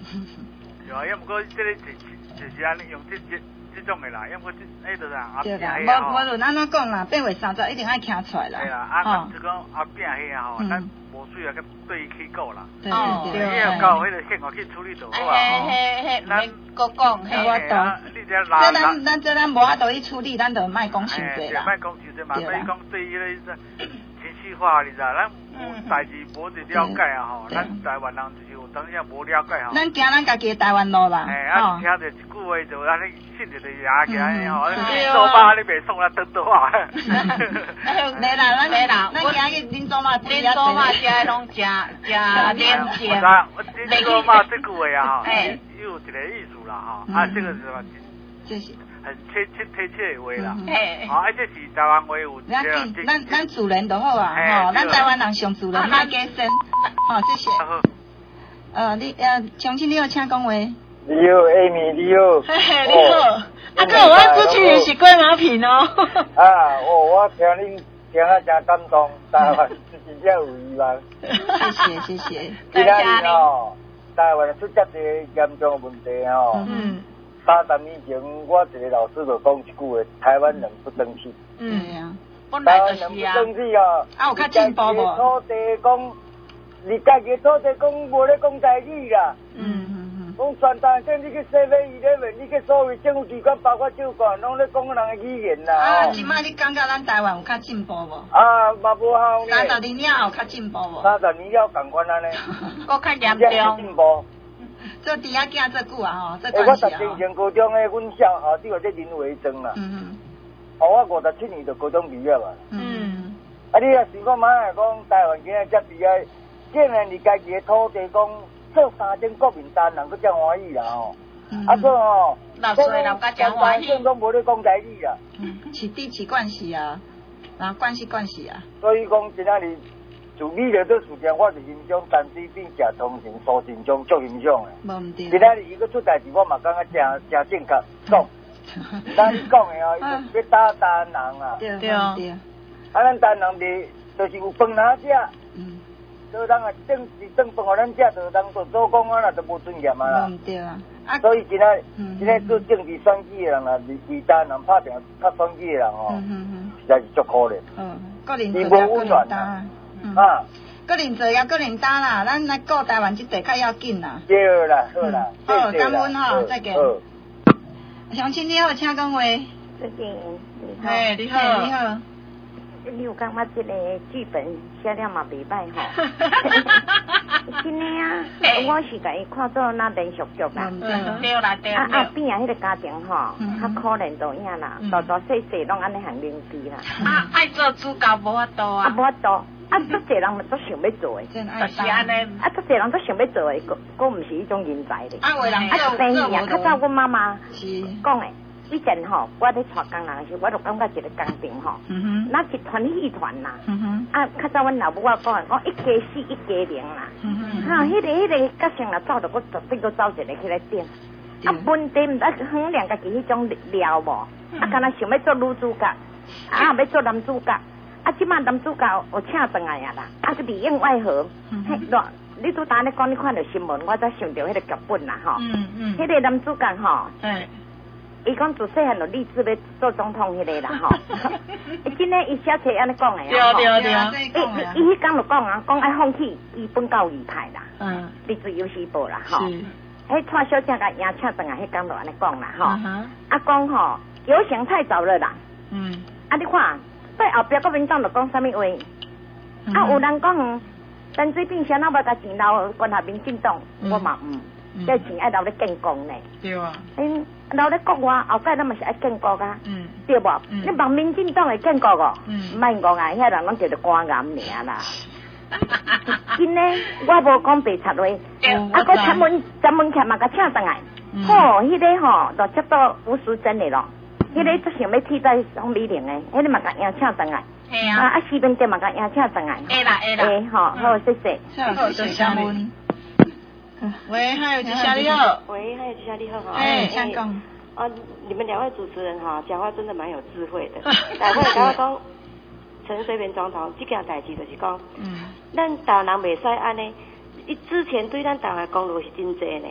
对啊，要不过这个就是就是安尼用这这这种的啦，要不过这迄个啦， 对啦，无无论安怎讲啦，八月三十一定爱请出来啦。 对啦，啊，就讲后壁迄啊吼，咱无需要去对伊起告啦。 哦，对。 你要告迄个现场去处理就好啊。 嘿嘿嘿，咱各讲嘿。 我懂。这咱咱这咱无法度去处理，咱就莫讲伤济啦。 莫讲伤济嘛，所以讲对于迄个情绪化，你知道，咱有代志无一了解啊吼，咱台湾人就是有当时也无了解吼。 咱行咱家己的台湾路啦。 哎，啊，听着一句话就安尼，信着就压起来吼，你做肉你袂爽啊，倒倒啊。 没啦，咱没啦，咱今日恁做嘛， 恁做嘛，食拢食食廉价。 我知，我恁做嘛这句话啊吼，有一个意思啦吼，啊，这个是嘛， 就是。 很贴切贴切的话啦， 嘿， 好，而且是台湾话有。 咱咱咱自然就好啊，吼，咱台湾人上自然，莫加深，好，谢谢。呃，你呃，相亲你好，请讲话。 你好 ，Amy， 你好。 嘿嘿，你好。啊哥，我主持人是龟毛品哦。 啊，哦，我听恁听啊真感动，台湾真正有希望。 谢谢谢谢。 今仔日哦，台湾出遮济严重的问题哦。嗯。三十年前，我一个老师就讲一句话：台湾人不争气。 嗯， 台湾人不争气哦。 啊，有较进步无？ 土地讲，你家己土地讲无咧讲台语啦。 嗯嗯嗯。 讲全台湾你去西北伊咧问，你去所有政府机关，包括酒馆，拢咧讲人的语言啦。 啊，即摆你感觉咱台湾有较进步无？ 啊，嘛无效呢。 三十年了有较进步无？ 三十年了共款安尼。 搁较严重。 进步。 做猪仔囝做久啊吼，做关系啊。我十年前高中诶，阮校校长在林维增啦。 嗯嗯。 哦，我五十七年就高中毕业嘛。 嗯。 啊，你也想看买来讲，台湾今仔才毕业，竟然你家己诶土地讲做三千国民党人，佫真欢喜啦吼。啊，所以吼， 老岁人佫真欢喜。 讲无咧讲台语啦。 嗯，是地起关系啊，然后关系关系啊。 所以讲今仔日。就你了这事件，我是欣赏陈水扁、谢长廷、苏贞昌足欣赏的。 无毋对。 今仔日伊佫出代志，我嘛感觉真真正确。讲，咱你讲的哦，伊就要打台湾人啊。 对对啊。 啊，咱台湾人袂，就是有饭通食。嗯。所以人啊，整是整饭互咱食，就人做做工啊啦，就无尊严啊啦。 无毋对啊。 啊。所以今仔今仔做政治选举的人啊，为为台湾人拍拼拍选举的人哦，实在是足可怜。 嗯。个人做也个人担。 啊， 个人做也个人担啦，咱来顾台湾这地较要紧啦。 对啦，好啦， 好，感恩哈，再见。乡亲你好，请讲话。 再见，你好。 哎，你好，你好。 你有感觉这个剧本写了嘛袂歹吼？真的啊，我是甲伊看做那连续剧啦。 对啦对啦。 啊啊边啊，迄个家庭吼，较可怜到影啦，大大细细拢安尼行邻居啦。 啊，爱做主角无法度啊。 啊，无法度。啊，足侪人都想要做诶， 就是安尼。 啊，足侪人都想要做诶，佫佫毋是迄种人才咧。 啊，有人啊，生意啊，较早阮妈妈讲诶，以前吼，我咧带工人时，我就感觉一个工程吼，那一团戏团啦。啊，较早阮老母我讲，讲一家死一家灵啦。哈，迄个迄个角色若走着，佫绝对佫走一个起来顶。啊，问题毋得衡量家己迄种料无，啊，敢若想要做女主角，啊，要做男主角。啊，即摆男主角有请转来啊啦，啊，个里应外合，嘿，喏，你拄当咧讲，你看到新闻，我才想到迄个剧本啦，吼，嗯嗯，迄个男主角吼，嗯，伊讲自细汉就立志要做总统迄个啦，吼，真诶，伊写册安尼讲诶啊，对对对， 伊伊迄讲就讲啊，讲爱放弃伊本教育派啦，嗯，立志游戏报啦，吼，迄蔡小姐甲赢请转来，迄讲就安尼讲啦，吼，啊讲吼，游行太早了啦，嗯，啊你看。对后壁国民党就讲啥物话？啊，有人讲陈水扁先那要甲钱留关下民进党，我嘛唔，这钱爱留咧建功呢。对啊。因留咧国外，后摆咱嘛是爱建国噶，对无？你望民进党会建国哦，唔免讲啊，遐人拢叫做官癌尔啦。真诶，我无讲白贼话，啊，个陈文陈文强嘛甲请上来，好，迄个吼就接到吴淑珍的咯。迄个都想要替代宋美龄诶，迄个嘛甲邀请上来。系啊。啊啊，西边店嘛甲邀请上来。 会啦会啦。 诶，好，好，谢谢。 好，谢谢感恩。喂，还有吉祥你好。 喂，还有吉祥你好哈。 哎，香港。 啊，你们两位主持人哈，讲话真的蛮有智慧的。大伙刚刚讲陈水扁总统这件代志，就是讲，嗯，咱台湾人袂使安尼，伊之前对咱台湾公路是真济呢。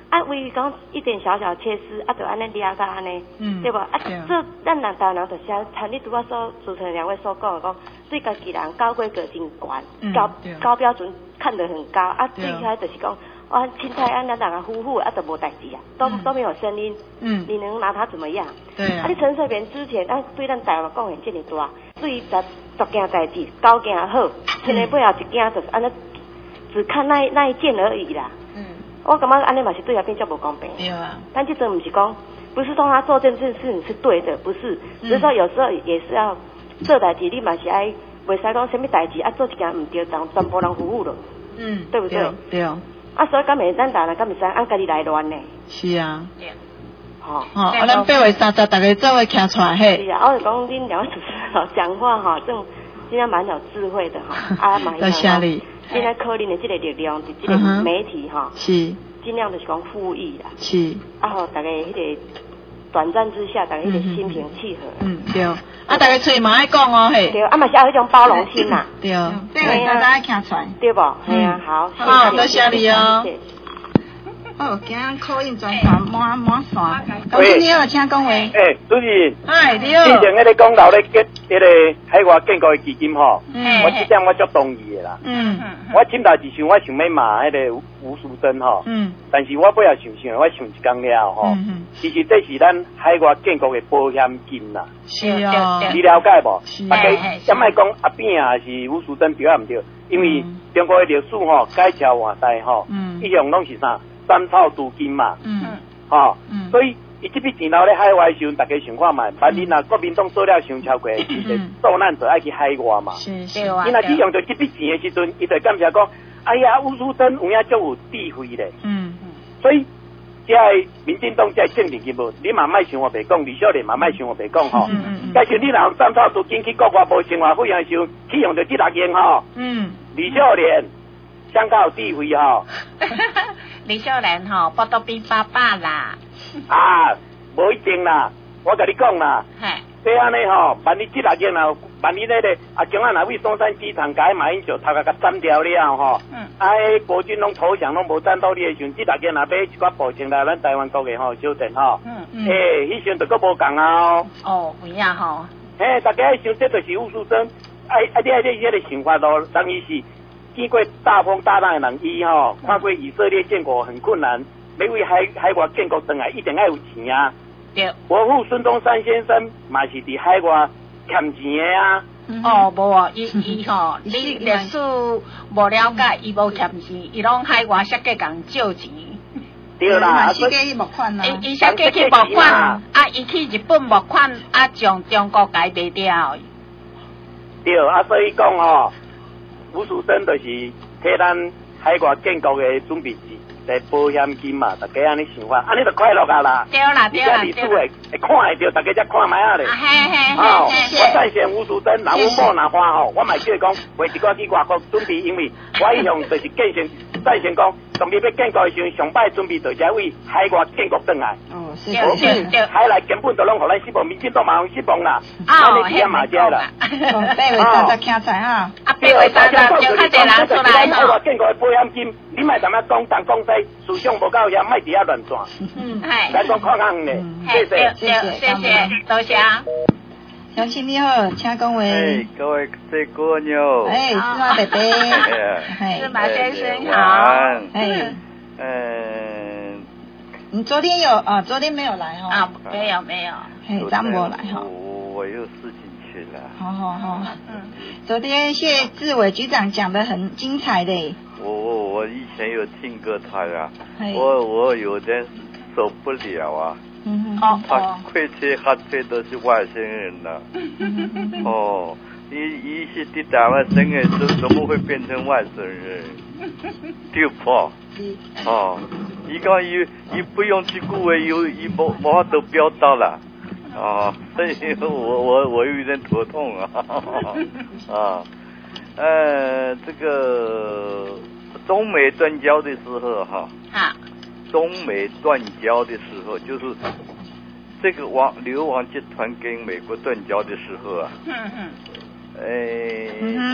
啊，为讲一点小小切丝，啊，就安尼掠到安尼， 嗯， 对吧？啊，这咱人台湾人就像像你拄仔所主持人两位所讲的，讲对家己人高规格真悬， 嗯、 高高标准看得很高，啊，对起来就是讲，啊，青菜安那人啊呼呼，啊，都无代志啊，都、嗯、都没有声音， 嗯， 你能拿他怎么样？ 对啊。 啊，你陈水扁之前啊，对咱台湾贡献这么大，对于十十件代志九件好，剩的背后一件就是安尼，只看那那一件而已啦。嗯。我感觉安尼嘛是对他变较无公平。 对啊。 但这真不是讲，不是说他做这件事情是对的，不是，只是说有时候也是要做代志，你嘛是爱，袂使讲什么代志啊做一件唔对，让全部人服务了。嗯。对不对？ 对。对啊，所以敢袂咱大人敢袂使按家己来乱呢？ 是啊。 吼。 哦，啊，咱八月三十，大家做伙徛出来嘿。 是啊，我就讲恁两位主持人讲话哈，这种现在蛮有智慧的哈，啊，蛮有。 多谢你。 现在可能的这个力量，这个媒体哈， 是尽量就是讲富裕啦， 是， 啊好，大家迄个短暂之下，大家迄个心平气和， 嗯对，啊大家嘴嘛爱讲哦嘿， 对，啊嘛是要迄种包容心呐， 对， 对啊，大家看出来，对不？系啊，好， 好，多谢你哦。 哦，今日口音专场满满线。恭喜你好，请讲话。 诶，主持人。 嗨，你好。 之前迄个讲到咧建迄个海外建国的基金吼， 嗯， 我这点我足同意的啦。 嗯， 我凊彩是想我想要骂迄个吴淑珍吼， 嗯， 但是我不要想想，我想一工了吼， 嗯其实这是咱海外建国的保险金啦。 是啊。 你了解无？ 是。 大家也莫讲阿扁啊是吴淑珍表现唔对，因为中国的历史吼改朝换代吼， 嗯， 一向拢是啥？三草镀金嘛， 嗯， 吼，嗯，所以伊这笔钱留咧海外时阵，大家想看嘛，万一若国民党做了伤超过，嗯，受难者爱去海外嘛， 是是， 伊若去用到这笔钱的时阵，伊就感谢讲，哎呀，吴淑珍有影足有智慧咧， 嗯嗯， 所以这民进党这政治人物，你嘛莫想话白讲，李小莲嘛莫想话白讲吼，嗯嗯嗯，但是你若用三草镀金去国外无生活费的时候，去用到这六件吼，嗯，李小莲相较有智慧吼。 李秀莲吼，报道比爸爸啦。 啊，无一定啦，我甲你讲啦。嘿。这安尼吼，万一这六件啦，万一那个啊，将来若为松山机场改马英九头壳甲斩掉了吼。嗯。啊，国军拢投降拢无战斗力的时阵，这六件若买一寡步枪来咱台湾国的吼小电吼。嗯嗯。诶，迄时阵就搁无共啊哦。 哦，有影吼。 嘿，大家爱想，这就是吴淑珍，爱爱你爱你迄个想法咯，当伊是。见过大风大浪的人，伊吼看过以色列建国很困难，要为海海外建国回来，一定要有钱啊。 对。 伯父孙中山先生嘛是伫海外欠钱的啊。 哦，无啊，伊伊吼，你历史无了解，伊无欠钱，伊拢海外设计共借钱。 对啦， 设计募款啦。 伊伊设计去募款，啊，伊去日本募款，啊，将中国改卖掉。 对，啊，所以讲吼。吴淑珍就是替咱海外建国的准备一保险金嘛，大家安尼想法，安尼就快乐啊啦。 对啦对啦。 而且历史会会看会到，大家才看卖啊咧。 嘿嘿嘿。 哦，我赞成吴淑珍，若阮某若欢吼，我嘛叫伊讲，为一寡去外国准备，因为我一向就是建成赞成讲，当你要建国的时候，上摆准备就是为海外建国回来。哦，是是是。海内根本就拢互咱失望，民进党嘛失望啦。 哦， 嘿嘛遮啦。 八月三十听在哈。 啊，八月三十就较侪人出来吼。海外建国的保险金，你莫踮遐讲东讲西，思想无够遐，莫伫遐乱转。嗯，系。咱讲看看咧，谢谢， 谢谢，谢谢，多谢。 乡亲你好，请讲话。 哎，各位这姑娘。 哎，司马伯伯。 哎，司马先生好。 哎。 嗯。 你昨天有啊？昨天没有来哈？ 啊，没有没有。 哎，咱没来哈。 我我有事情去了。 好好好。嗯。昨天谢志伟局长讲得很精彩的。 我我我以前有听过他呀，我我有点受不了啊。嗯哦。他亏切喝切都是外星人了。嗯哦，一一些的台湾生人怎怎么会变成外星人？对不？哦，伊讲伊伊不用去顾问，有伊无无法都飙到了。哦，所以我我我有点头痛啊。啊。呃，这个中美断交的时候哈，啊，中美断交的时候，就是这个王流亡集团跟美国断交的时候啊，嗯嗯，哎，嗯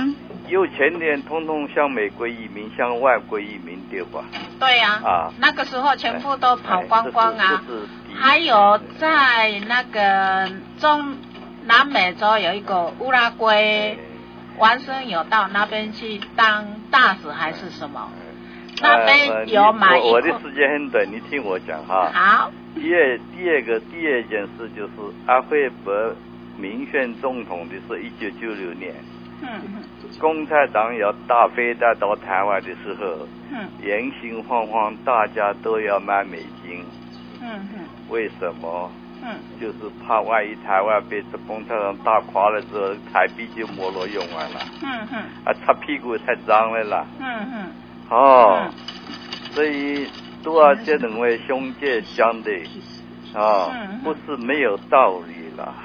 有钱人通通向美国移民，向外国移民，对吧？ 对呀、啊。啊。那个时候全部都跑光光啊。还有在那个中南美洲有一个乌拉圭，王生有到那边去当大使还是什么？那边有买一、 呃、我, 我的时间很短，你听我讲哈。 好。 第二第二个第二件事就是阿辉伯民选总统的是一九九六年。嗯。共产党要打飞弹到台湾的时候，嗯，人心惶惶，大家都要买美金。嗯嗯。为什么？嗯，就是怕万一台湾被这共产党打垮了之后，台币就没落用完了。嗯嗯。啊，擦屁股太脏了啦。嗯嗯。哦。嗯、所以杜阿这两位兄弟讲的啊、嗯，不是没有道理啦。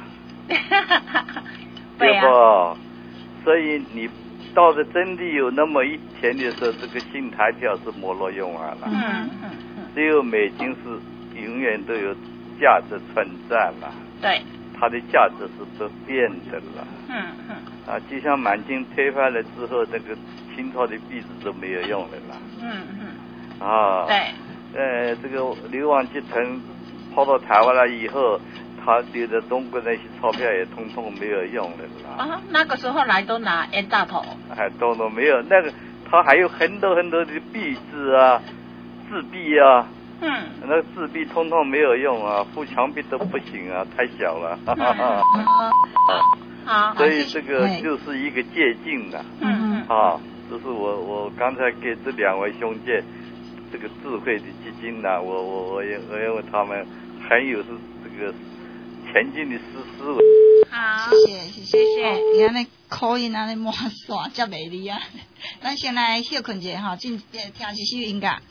对吧？啊、所以你到了真的有那么一天的时候，这个新台票是没落用完了。嗯嗯嗯。只有美金是永远都有价值存在了。对。它的价值是不变的了。嗯嗯。啊，就像满清推翻了之后，那个清朝的币值都没有用了啦。嗯嗯。啊。对。呃，这个流亡集团跑到台湾来以后，他留在中国那些钞票也通通没有用了啦。 啊，那个时候来都拿冤大头。 还通通没有，那个他还有很多很多的币制啊、纸币啊。嗯。那个纸币通通没有用啊，附墙壁都不行啊，太小了。哈哈哈。好。所以这个就是一个借鉴的。嗯嗯。啊，这是我我刚才给这两位兄弟这个智慧的基金呢、啊，我我我也我认为他们很有是这个前进的思思维。 好，谢谢谢谢。你看那口音啊，那满线真美丽啊！咱先来休困一下哈，进听一首音乐。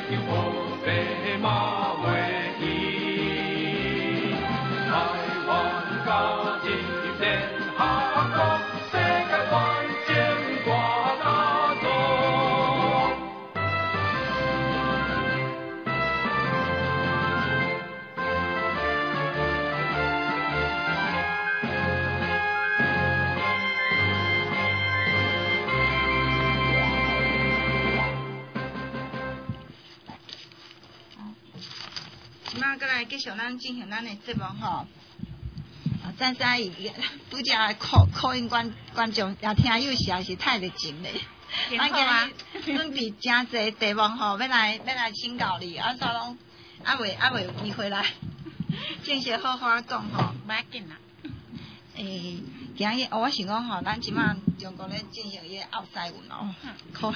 继续咱进行咱的节目吼，啊，咱在拄则考考音观观众也听友实在是太热情咧， 咱今日准备真侪题目吼，要来要来请教你，啊，所拢啊未啊未有机会来，正式好好讲吼。 唔要紧啦。 诶，今日我想讲吼，咱即马中国咧进行伊个奥赛运哦，可，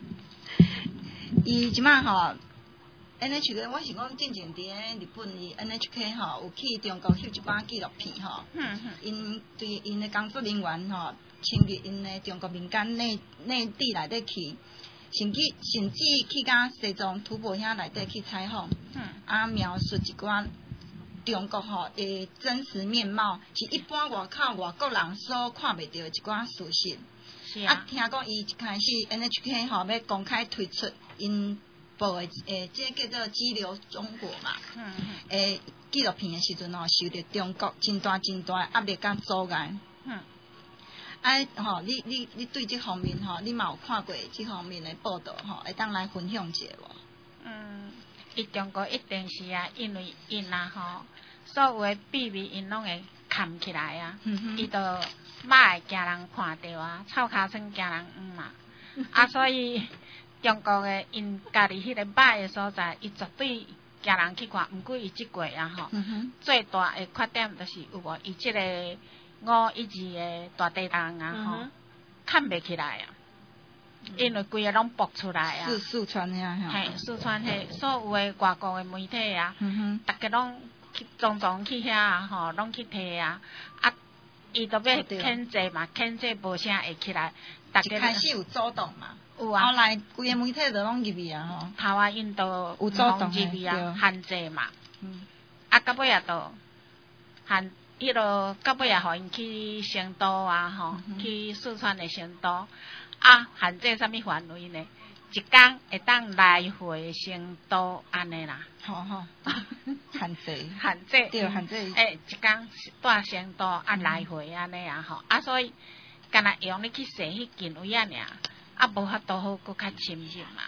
伊即马吼。N H K， 我是讲进前伫日本伊 N H K 吼，有去中国翕一版纪录片吼，因对因的工作人员吼，侵入因的中国民间内内地内底去，甚至甚至去甲西藏吐蕃遐内底去采访，啊描述一寡中国吼的真实面貌，是一般外口外国人所看袂到的一寡事实。 是啊。 啊，听讲伊一开始 N H K 吼要公开推出因。部诶诶，即个叫做《激流中国》嘛，嗯嗯，诶纪录片诶时阵吼，受到中国真大真大压力甲阻碍。嗯，啊吼，你你你对即方面吼，你嘛有看过即方面诶报道吼，会当来分享一下无？ 嗯，伊中国一定是啊，因为因啊吼，所有诶秘密因拢会藏起来啊，伊都歹会惊人看到啊，臭尻川惊人黄嘛，啊所以。中国诶，因家己迄个歹诶所在，伊绝对惊人去看。毋过伊即过啊吼，嗯、最大诶缺点就是有无？伊即个五一二诶大地震啊吼，看袂起来啊，嗯、因为规个拢爆出来啊。 四四川遐， 嘿，四川迄所有诶外国诶媒体啊，嗯、大家拢去总总去遐啊吼，拢去摕啊，啊，伊都要牵制嘛，牵制无啥会起来。 大家开始有主动嘛。 有啊， 后来规个媒体都拢入去啊吼， 头啊因都有主动入去啊，限制嘛。嗯。啊，到尾啊都限，迄落到尾啊，互因去成都啊吼，嗯、去四川的成都，啊，限制啥物范围呢？一工会当来回成都安尼啦。 好好。限制。 限制。 对，限制。 诶，一工带成都啊来回安尼啊吼，啊所以，干那用你去踅迄间位啊尔。啊，无法度好，搁较深入嘛，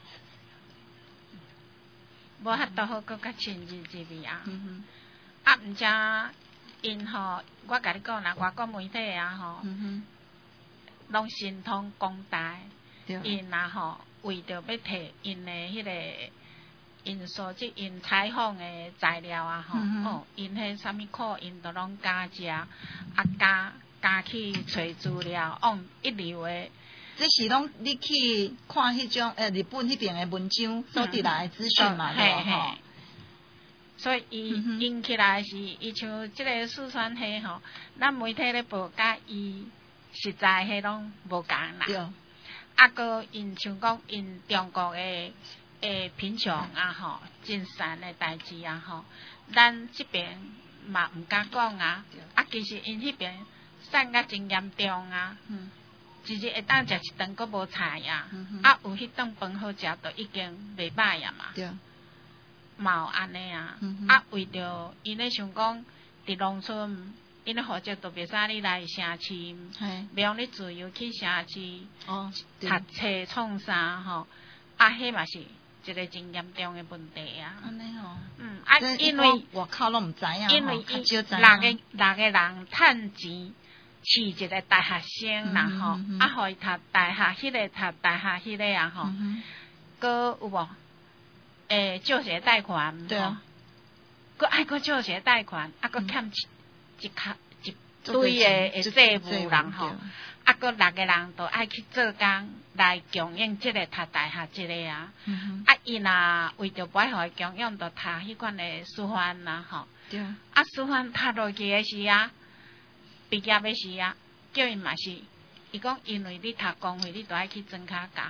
无法度好，搁较深入入去啊。嗯、啊，毋知因吼，我甲你讲啦，外国媒体啊吼，嗯、拢神通广大，因啊吼，为着要摕因的迄、那个因所即因采访的材料啊吼，嗯、哦，因迄啥物课，因都拢加食，啊加加去找资料，往一流的。 这是拢你去看迄种诶日本迄边诶文章所得来诶资讯嘛，对无吼？ 所以伊引起来是，伊像即个四川迄吼，咱媒体咧报甲伊实在迄拢无共啦。对。啊，个因像讲因中国诶诶贫穷啊吼，真善诶代志啊吼，咱即边嘛毋敢讲啊。啊，其实因迄边散甲真严重啊。嗯。一日会当食一顿，阁无菜呀、嗯！啊，有迄顿饭好食，就已经袂歹呀嘛。对。嘛有安尼啊！嗯、啊，为着因咧想讲，伫农村，因咧负责都袂使你来城市，袂用你自由去城市哦，读册创啥吼？啊，迄嘛是一个真严重诶问题啊！ 安尼哦。嗯， 啊，因为外口拢毋知影， 因为伊六个六个人趁钱。饲一个大学生啦吼，嗯嗯、啊，互伊读大学，迄、那个读大学迄个啊吼，搁、嗯、有无？诶，助学贷款，对啊，搁爱搁助学贷款，啊，搁欠一一卡一堆诶诶债务人吼，啊，搁六个人都爱去做工来供应即个读大学即个啊，嗯、啊，伊若为着不爱互伊供应，就读迄款诶师范啦吼，对啊，啊，师范读落去诶时啊。毕业诶时啊，叫因嘛是，伊讲因为你读公费，你都爱去装卡价，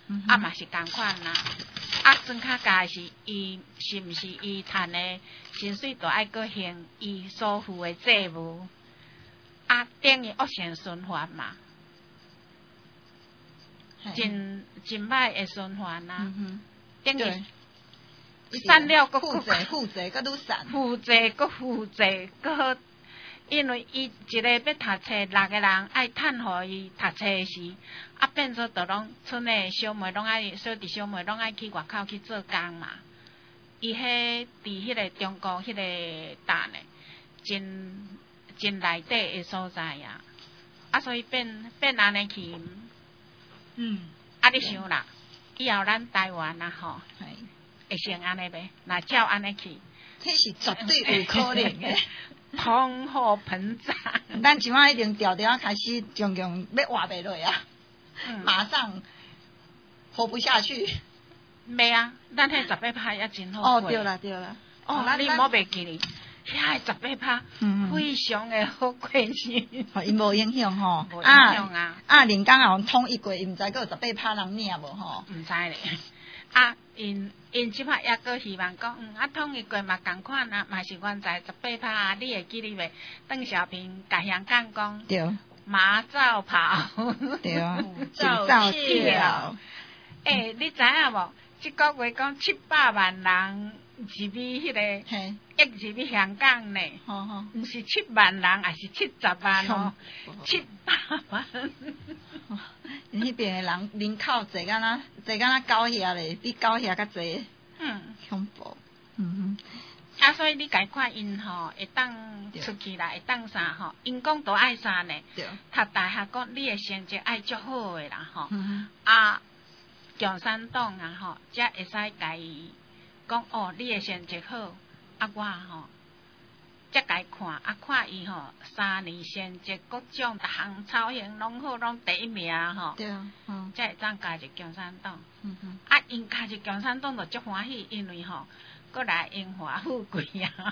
嗯、啊嘛是共款啦。啊，算较加是伊是毋是伊趁的薪水都爱搁行伊所负的债务，啊，等于恶性循环嘛，真真歹的循环啦、啊，等于。散了个负债，负债个愈散， 负债个负债个，因为伊一个要读册，六个人爱趁互伊读册时，啊变做都拢村内小妹拢爱小弟小妹拢爱去外口去做工嘛。伊迄伫迄个中国迄个搭呢，真真内底的所在呀，啊所以变变安尼去，嗯，啊你想啦，以后咱台湾啊吼。会成安尼袂？若照安尼去， 这是绝对有可能的。 通货膨胀， 咱即摆一定调调开始，将将要活袂落啊！嗯、马上活不下去。 袂啊，咱迄十八趴也真好。 哦，对啦对啦。 哦，你莫袂记哩，遐十八趴非常的好过日。 哦，伊无影响吼。 无影响啊！ 啊，人工也统一过，伊毋知个十八趴人领无吼？ 毋知咧。啊，因因即摆抑阁希望讲，嗯，啊，统一过嘛共款啊，嘛是原在十八趴啊，你会记哩袂？邓小平甲香港讲， 对， 马照跑， 对啊， 照跳。诶，你知影无？即个月讲七百万人入去迄个，一入去香港呢，毋是七万人，也是七十万哦，七百万。 因迄边的人人口侪敢若侪敢若狗遐咧，比狗遐较侪。嗯，恐怖。嗯哼。啊，所以你家看因吼，会当出去啦，会当啥吼？因讲都爱啥呢？读大学讲你的成绩爱足好诶啦吼。嗯、啊，共产党啊吼，才会使家己讲哦，你的成绩好，啊我吼。才该看，啊看伊吼，三年成绩各种逐项操行拢好，拢第一名吼。 对啊，嗯。 才会当加入共产党。嗯哼。啊，因加入共产党就足欢喜，因为吼，过来荣华富贵啊，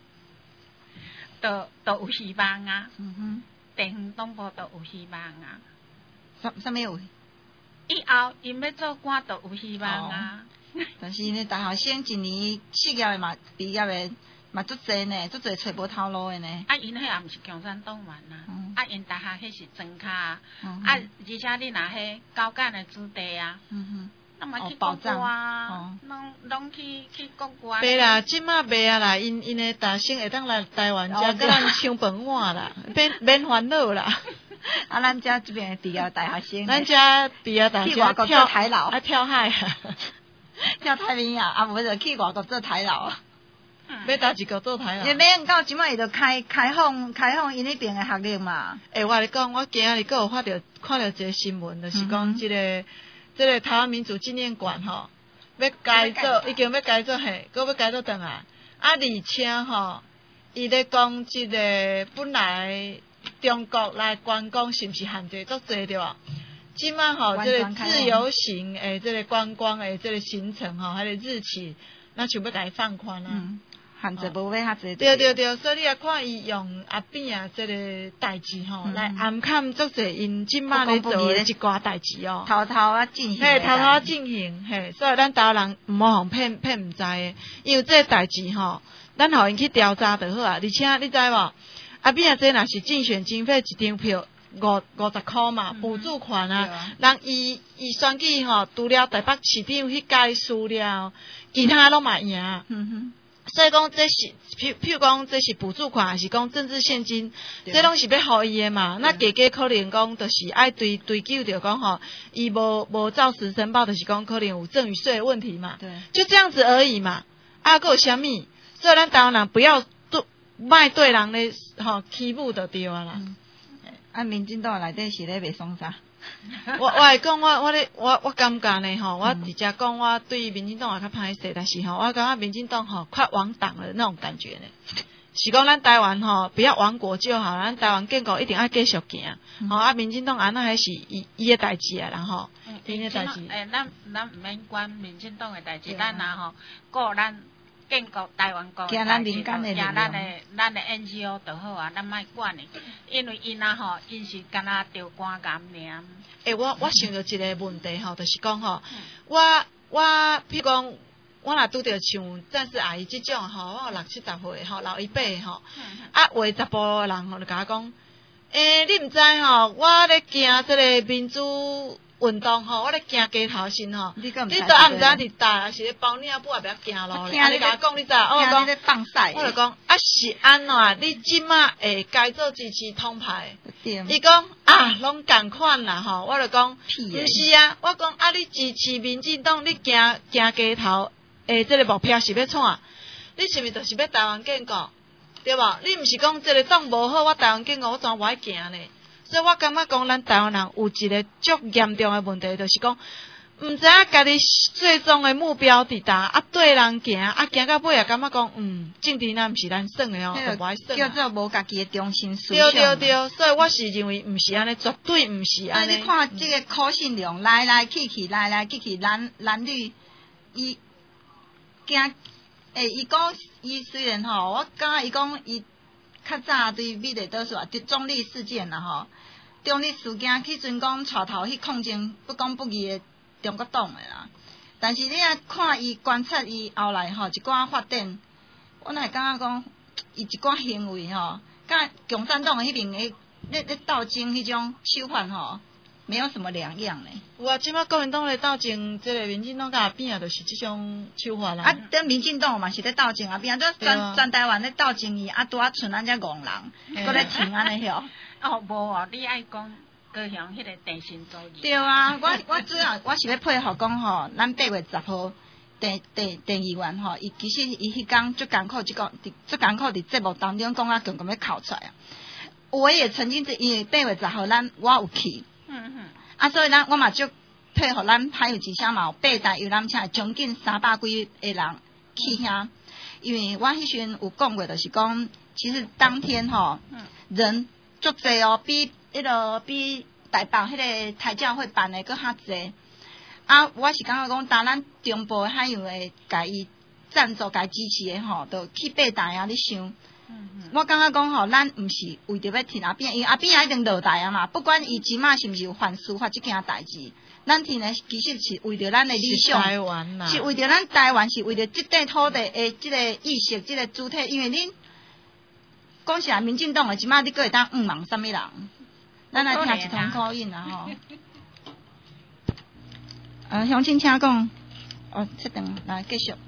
都都有希望啊。嗯哼。地方党部都有希望啊。 什什么有？ 以后因要做官都有希望啊。 哦、但是呢，大学生一年失业的嘛，毕业的。嘛，足济呢，足济找无头路的呢。 啊，因迄也毋是共产党员呐，嗯、啊，因大学迄是庄卡啊，嗯、啊，而且你若迄高干的子弟啊，嗯哼，那么去国外啊，拢拢去去国外。 袂啦，即马袂啊啦，因因的大学生会当来台湾遮，甲咱抢饭碗啦，免免烦恼啦。 啊，咱遮这边毕业大学生， 咱遮毕业大学生跳台老， 啊跳海啊， 跳太平洋啊，无就去外国做台老啊。 要搭一个做台啦？ 你免到即摆伊就开开放开放因迄边的学历嘛。 诶、欸，我跟你讲，我今日有发着看到一个新闻，就是讲即、这个即、这个台湾民主纪念馆吼，要改造，已经要改造嘿，搁要改造转来。啊，而且吼，伊咧讲即个本来中国来观光是毋是限制足济对吧？即摆吼，即个自由行诶，即个观光诶，即个行程吼，还有日期，那就要甲伊放宽啊。嗯限制无要遐济。 对对对，所以你也看伊用阿扁啊，即个代志吼，嗯、来暗藏足侪因即摆咧做的一寡代志哦。 偷偷啊进行。 嘿，偷偷啊进行，嘿，所以咱台湾人毋好互骗骗毋知的，因为这代志吼，咱互因去调查就好啊。而且你知无？阿扁啊，这若是竞选经费一张票五五十箍嘛，补助款啊，嗯、人伊伊选举吼，除了台北市长迄届输了，其他拢嘛赢。嗯哼。所以讲，这是譬譬如讲，这是补助款，还是讲政治现金，这拢是要互伊的嘛。那加加可能讲，就是爱追追究着讲吼，伊无无照实申报，就是讲可能有赠与税的问题嘛。对，就这样子而已嘛。啊，还有啥物？所以咱台湾人不要对卖对人咧吼欺负就对啊啦。嗯、 啊，民进党内底是咧卖爽啥？ 我我会讲，我我咧我我感觉呢吼，我直接讲，我对民进党也较歹势，但是吼，我感觉民进党吼快亡党的那种感觉呢。是讲咱台湾吼，不要亡国就好，咱台湾建国一定要继续行。吼、嗯、啊，民进党安那还是伊伊的代志啊，然后伊的代志。 诶，咱咱毋免管民进党的代志，咱啊吼顾咱建国台湾国， 行咱民间的力量， 行咱的咱的 N G O 就好啊，咱莫管的，因为因啊吼，因是敢若得肝癌尔。 诶、欸，我我想到一个问题吼，就是讲吼，我我譬如讲，我若拄着像战士阿姨即种吼，我六七十岁吼，老一辈吼，啊，话十甫人吼就甲我讲，诶、欸，你毋知吼，我咧行即个民主运动吼，我咧行街头先吼，你都暗毋知伫搭，还是咧包领布也不要行路咧。啊，你甲我讲，你知？我讲，我就讲，啊是安怎？你即马会改做支持通派？伊讲啊，拢共款啦吼。我就讲，毋是啊，我讲啊，你支持民进党，你行行街头，诶，即个目标是要创？你是毋是就是要台湾建国？对无？你毋是讲即个党无好，我台湾建国我怎无爱行呢？所以我感觉讲，咱台湾人有一个足严重的问题，就是讲，毋知影家己最终的目标伫倒，啊对人行，啊行到尾也感觉讲，嗯，政治咱毋是咱耍的哦，就无爱耍。 叫做无家己的中心思想。 对对对，所以我是认为毋是安尼，绝对毋是安尼。 所以你看这个可信量来来去去，来来去去，蓝蓝绿，伊惊，诶，伊讲伊虽然吼，我感觉伊讲伊。较早对美丽倒说，就中立事件啦吼，中立事件迄阵讲带头去抗争不公不义的中国党的啦。但是你啊看伊观察伊后来吼一寡发展，我乃会感觉讲伊一寡行为吼，甲共产党迄边诶咧咧斗争迄种手法吼，没有什么两样嘞。 有啊，即摆国民党咧斗争，即个民进党甲边啊，就是即种手法啦。 啊，等民进党嘛是咧斗争啊，边啊，都全全台湾咧斗争伊，啊，拄啊剩咱遮戆人，搁咧听安尼吼。 哦，无哦，你爱讲高雄迄个电信主义。 对啊，我我主要我是要配合讲吼，咱八月十号电电电议员吼，伊其实伊迄工足艰苦，即个足艰苦伫节目当中讲啊，强强要哭出来啊。我也曾经是因为八月十号咱我有去。嗯嗯。啊，所以咱我嘛就配合咱还有一声嘛有八台游览车，将近三百几个人去遐。因为我迄时有讲过，就是讲，其实当天吼，人足济哦，比迄个比台北迄个台教会办的搁较济。啊，我是感觉讲，当咱中部海洋的甲伊赞助、甲支持的吼，就去八台啊！你想？我感觉讲吼，咱毋是为着要替阿扁，因为阿扁也一定落台啊嘛。不管伊即马是毋是有犯司法即件代志，咱替呢其实是为着咱的理想，是为着咱台湾，是为着即块土地的即个意识、即个主体。因为恁讲实民进党的即马你搁会当毋忙啥物人？咱来听一通口音啊吼。呃，乡亲请讲，哦，切断来继续。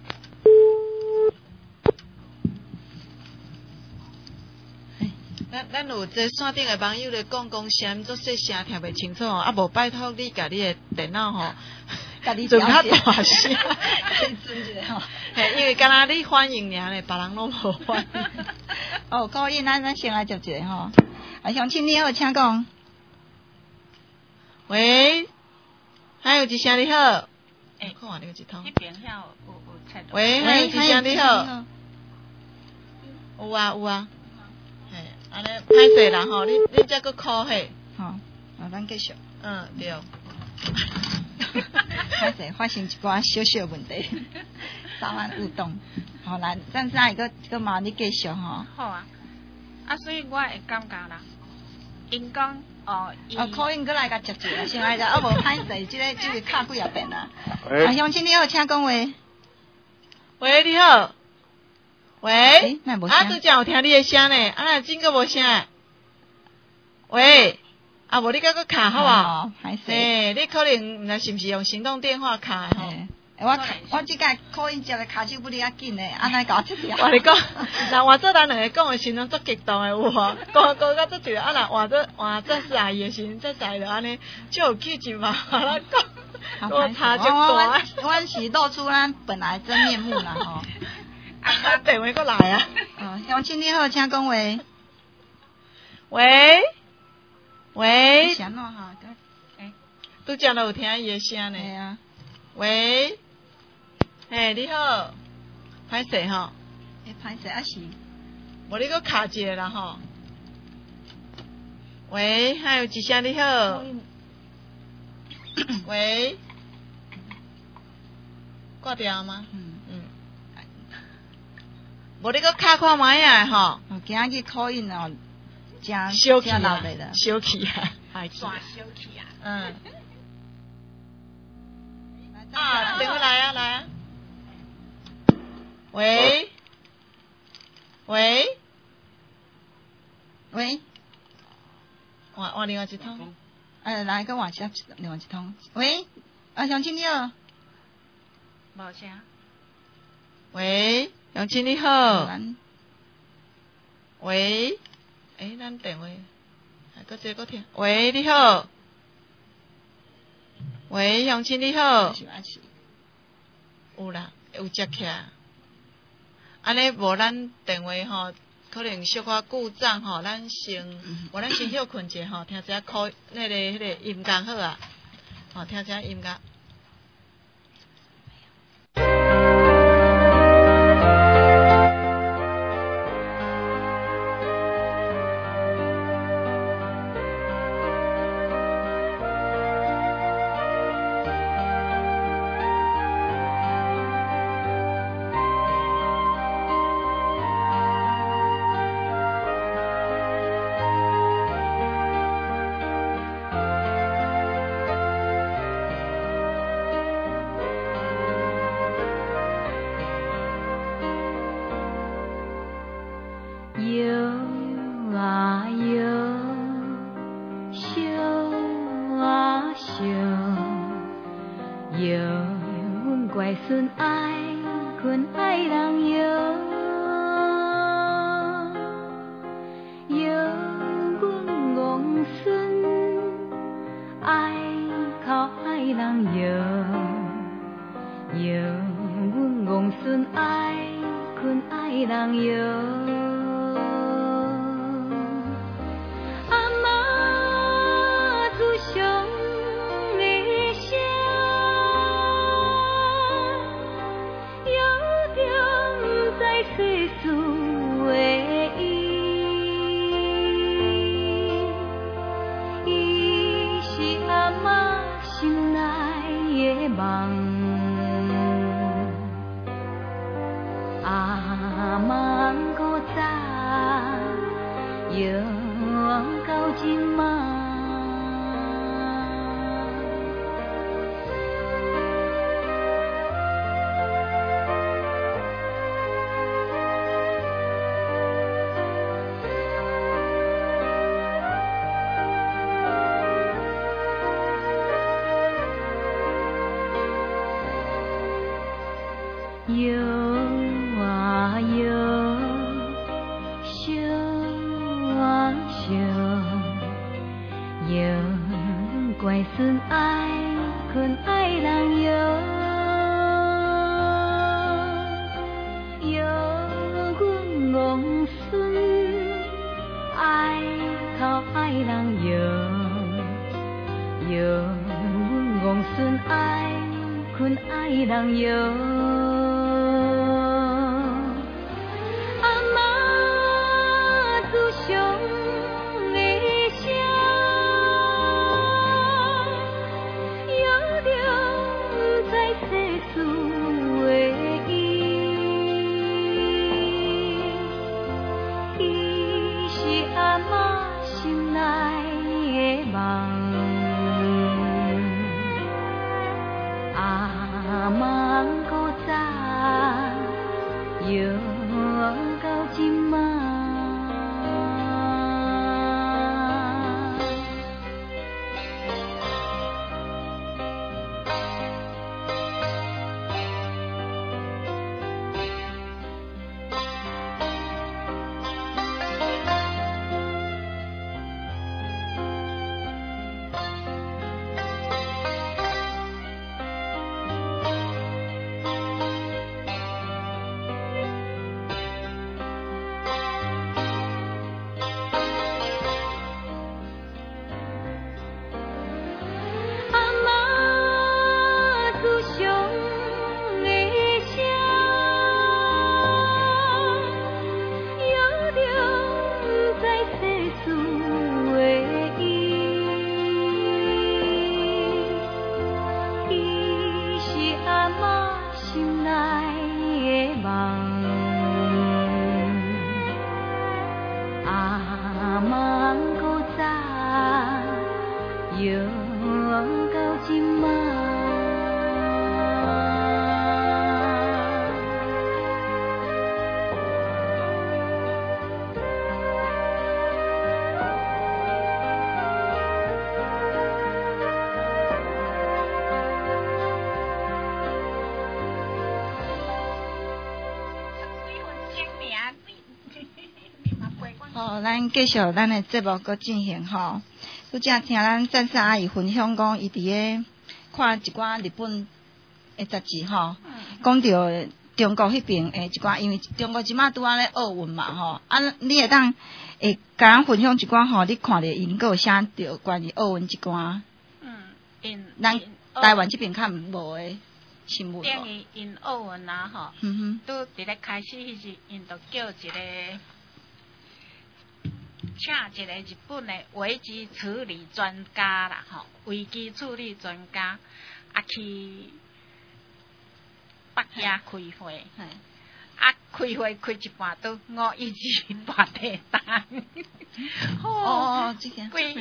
咱咱有这线顶的网友咧讲讲声，做细声听袂清楚哦，啊无拜托你家你的电脑吼， 家己做较大声， 准一下吼。 嘿，因为敢若你欢迎尔咧，别人拢无欢迎。 哦，可以，咱咱先来接一个吼。啊，乡亲你好，请讲。 喂，还有一声你好。诶，看下你有一通。 迄边遐有有菜。 喂，还有一声你好。有啊有啊。安尼歹势啦吼，你你则搁考嘿， 吼，啊，咱继续。 嗯，对。 歹势发生一寡小小问题，稍安勿动。好来，咱再个个嘛，你继续吼。 好啊，啊，所以我会感觉啦，因讲哦， 哦，可以过来甲接住，先来者，啊无歹势，即个即个卡几啊遍啦。啊，乡亲你好，请讲话。 喂，你好。喂，啊，拄则有听你的声呢，啊，真个无声。喂，啊，无你甲佮卡好无？ 歹势。 诶，你可能毋知是毋是用行动电话卡的吼？ 我我即个考音接的卡手不哩较紧的，安尼搞出条。 我你讲，人换做咱两个讲的时阵足激动的有无？讲讲到足一个，啊，人换做换做是阿姨的时阵，再在就安尼，就有气质嘛，我讲，我差就大。 我是露出咱本来真面目啦吼。 啊，电话过来啊！ 哦，乡亲你好，请讲话。 喂喂。 啥喏哈？ 诶，拄则都有听伊的声呢。 系啊。 喂，嘿，你好，歹势吼。 诶，歹势啊是。 无你搁卡一个啦吼。喂，还有一声你好。喂，挂掉吗？嗯嗯。 无你搁敲看卖啊吼。 今仔日考印哦，真小气真闹热啦， 小气啊， 耍小气啊。 嗯。啊，电话来啊，来啊。喂。喂。 喂。 换换另外一通。 哎，来个换接另外一通。喂，啊，乡亲你好。 无声。 喂，乡亲你好。喂，诶，咱电话，还搁接搁听。喂，你好。喂，乡亲你好。有啦，有接起来。安尼无咱电话吼，可能小可故障吼，咱先，无咱先休困者吼，听一下考那个迄个音乐好啊，吼，听一下音乐。 好，咱继续咱的节目搁进行吼。拄则听咱战士阿姨分享讲，伊伫个看一寡日本的杂志吼，讲到中国迄边诶一寡，因为中国即马拄仔咧奥运嘛吼，啊，你会当会甲咱分享一寡吼，你看着因个有写着关于奥运一寡，嗯，因咱台湾这边较无诶新闻。 等于因奥运啊吼，嗯哼，拄伫咧开始迄时，因就叫一个。请一个日本的危机处理专家啦，吼，危机处理专家啊去北京开会，啊开会开一半都五一二大地震， 哦，这个规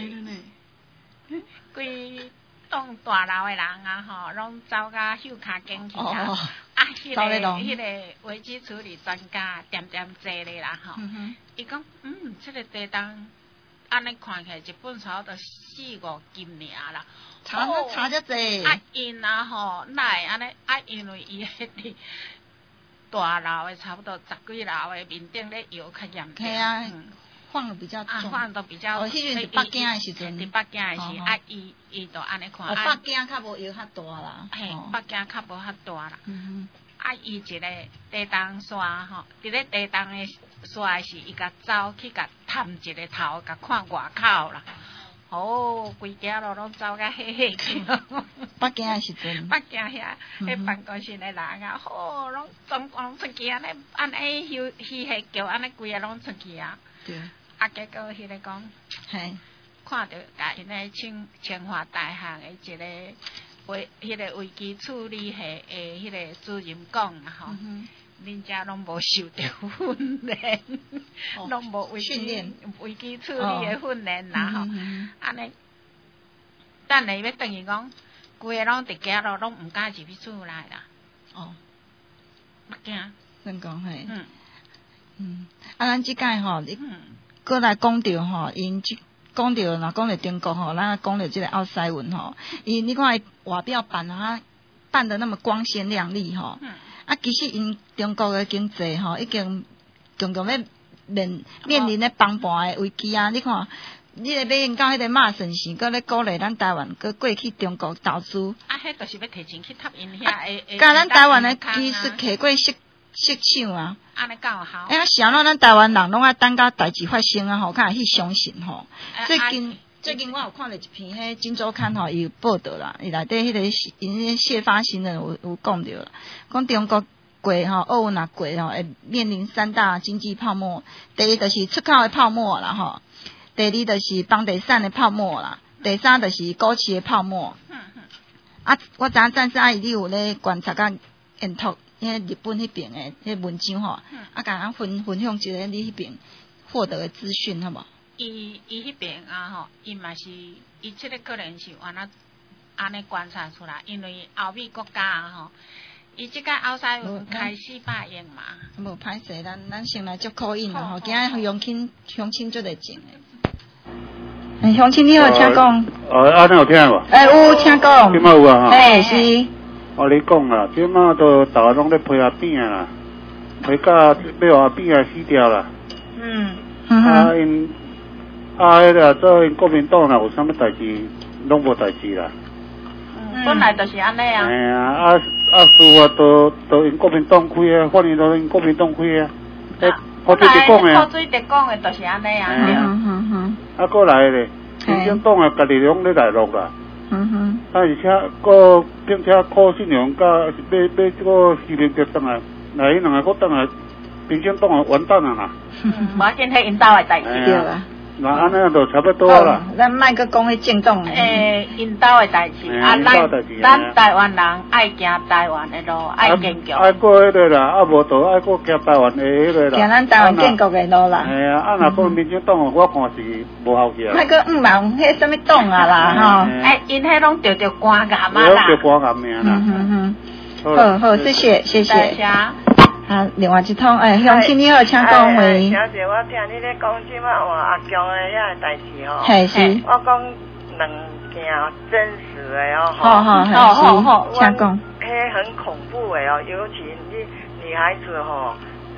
规栋大楼的人啊，吼，拢走甲休骹紧去啊，啊，迄个迄个危机处理专家点点坐咧啦，吼，伊讲，嗯，这个地震。安尼看起来，日本差不多四五斤尔啦， 差差遮济。 啊，因啊吼，来安尼啊，因为伊迄个大楼的差不多十几楼的面顶咧摇较严重。 系啊，晃得比较重。 啊，晃得比较。 哦，迄阵伫北京的时阵。 伫北京的时，啊，伊伊就安尼看。 哦，北京较无摇较大啦。 嘿，北京较无较大啦。嗯啊，伊一个地动山吼，伫咧地动的山时，伊甲走去甲探一个头，甲看外口啦。哦，规家路拢走甲黑黑去。 北京的时阵。 北京遐，迄办公室的人啊，吼，拢总光出去安尼，安尼休嬉戏叫安尼规个拢出去啊。对。啊，结果迄个讲，嘿，看到甲因个清清华大学的一个。危，迄个危机处理系诶，迄个主任讲啊吼，恁遮拢无受着训练，拢无危机危机处理诶训练啦吼，安尼，等下要等于讲，规个拢伫家咯，拢毋敢入去厝内啦。哦，目惊， 真讲嘿，嗯嗯，啊，咱即摆吼，你过来讲着吼，因即。讲到若讲到中国吼，咱讲到这个奥赛文吼，伊你看外表办啊办得那么光鲜亮丽吼，嗯、啊其实因中国的经济吼已经中国咧面面临咧崩盘的危机啊！你看，你咧要用到迄个马顺成，搁咧鼓励咱台湾搁过去中国投资。 啊，迄就是要提前去吸因遐诶诶。 甲咱台湾的技术摕过设设厂啊。 安尼够好。 哎呀，想到咱台湾人拢爱等到代志发生啊，吼，较去相信吼。最近最近我有看到一篇迄《金周刊》吼，伊有报道啦，伊内底迄个因谢发新人有有讲到啦，讲中国过吼奥运啊过吼，会面临三大经济泡沫。第一就是出口的泡沫啦吼，第二就是房地产的泡沫啦，第三就是股市的泡沫。嗯嗯。啊，我知影战士阿姨你有咧观察甲研讨。因为日本迄边诶，迄文章吼，嗯、啊，甲咱分分享一个你迄边获得诶资讯，好无？ 伊伊迄边啊吼，伊嘛是，伊即个可能是安那安尼观察出来，因为欧美国家啊吼，伊即个奥赛运开始摆映嘛。 无歹势，咱咱先来接口音啦吼，今日乡亲乡亲做得静诶。诶，乡亲你好，请讲。 哦，啊，你有听无？ 诶，有，请讲。 今麦有啊？ 诶，是。 我你讲啦，即马都大家拢咧批阿扁啦，批甲要阿扁啊死掉啦。嗯。啊因啊迄个做因国民党啦，有啥物代志拢无代志啦。 嗯，本来就是安尼啊。 哎呀，啊啊事啊都都因国民党开啊，反正都因国民党开啊。诶，好水得讲诶。 好水得讲诶，就是安尼啊。嗯嗯嗯。啊，过来咧，民进党啊，家己拢咧来落啦。嗯哼，啊而且个并且靠信用甲要要这个视频接上来，那伊两个搁等来，民进党啊完蛋啊啦！ 嗯，马先睇因兜诶代志对啦。 那安尼就差不多啦。 咱莫搁讲迄政党诶，因兜诶代志啊，咱咱台湾人爱行台湾诶路，爱坚强。 爱过迄个啦，啊无就爱过行台湾诶迄个啦。 行咱台湾建国诶路啦。 系啊，啊若讲民进党，我看是无效去啊。 莫搁毋忙迄什物党啊啦吼。 哎，因迄拢着着肝癌啊啦。 着肝癌命啦。 嗯嗯嗯。好好，谢谢谢谢。啊，另外一通，诶，乡亲你好，请讲话。 小姐，我听你咧讲即马换阿强诶遐个代志吼。 系是。 我讲两件真实诶哦。 好好好好好，请讲。 迄很恐怖诶哦，尤其你女孩子吼，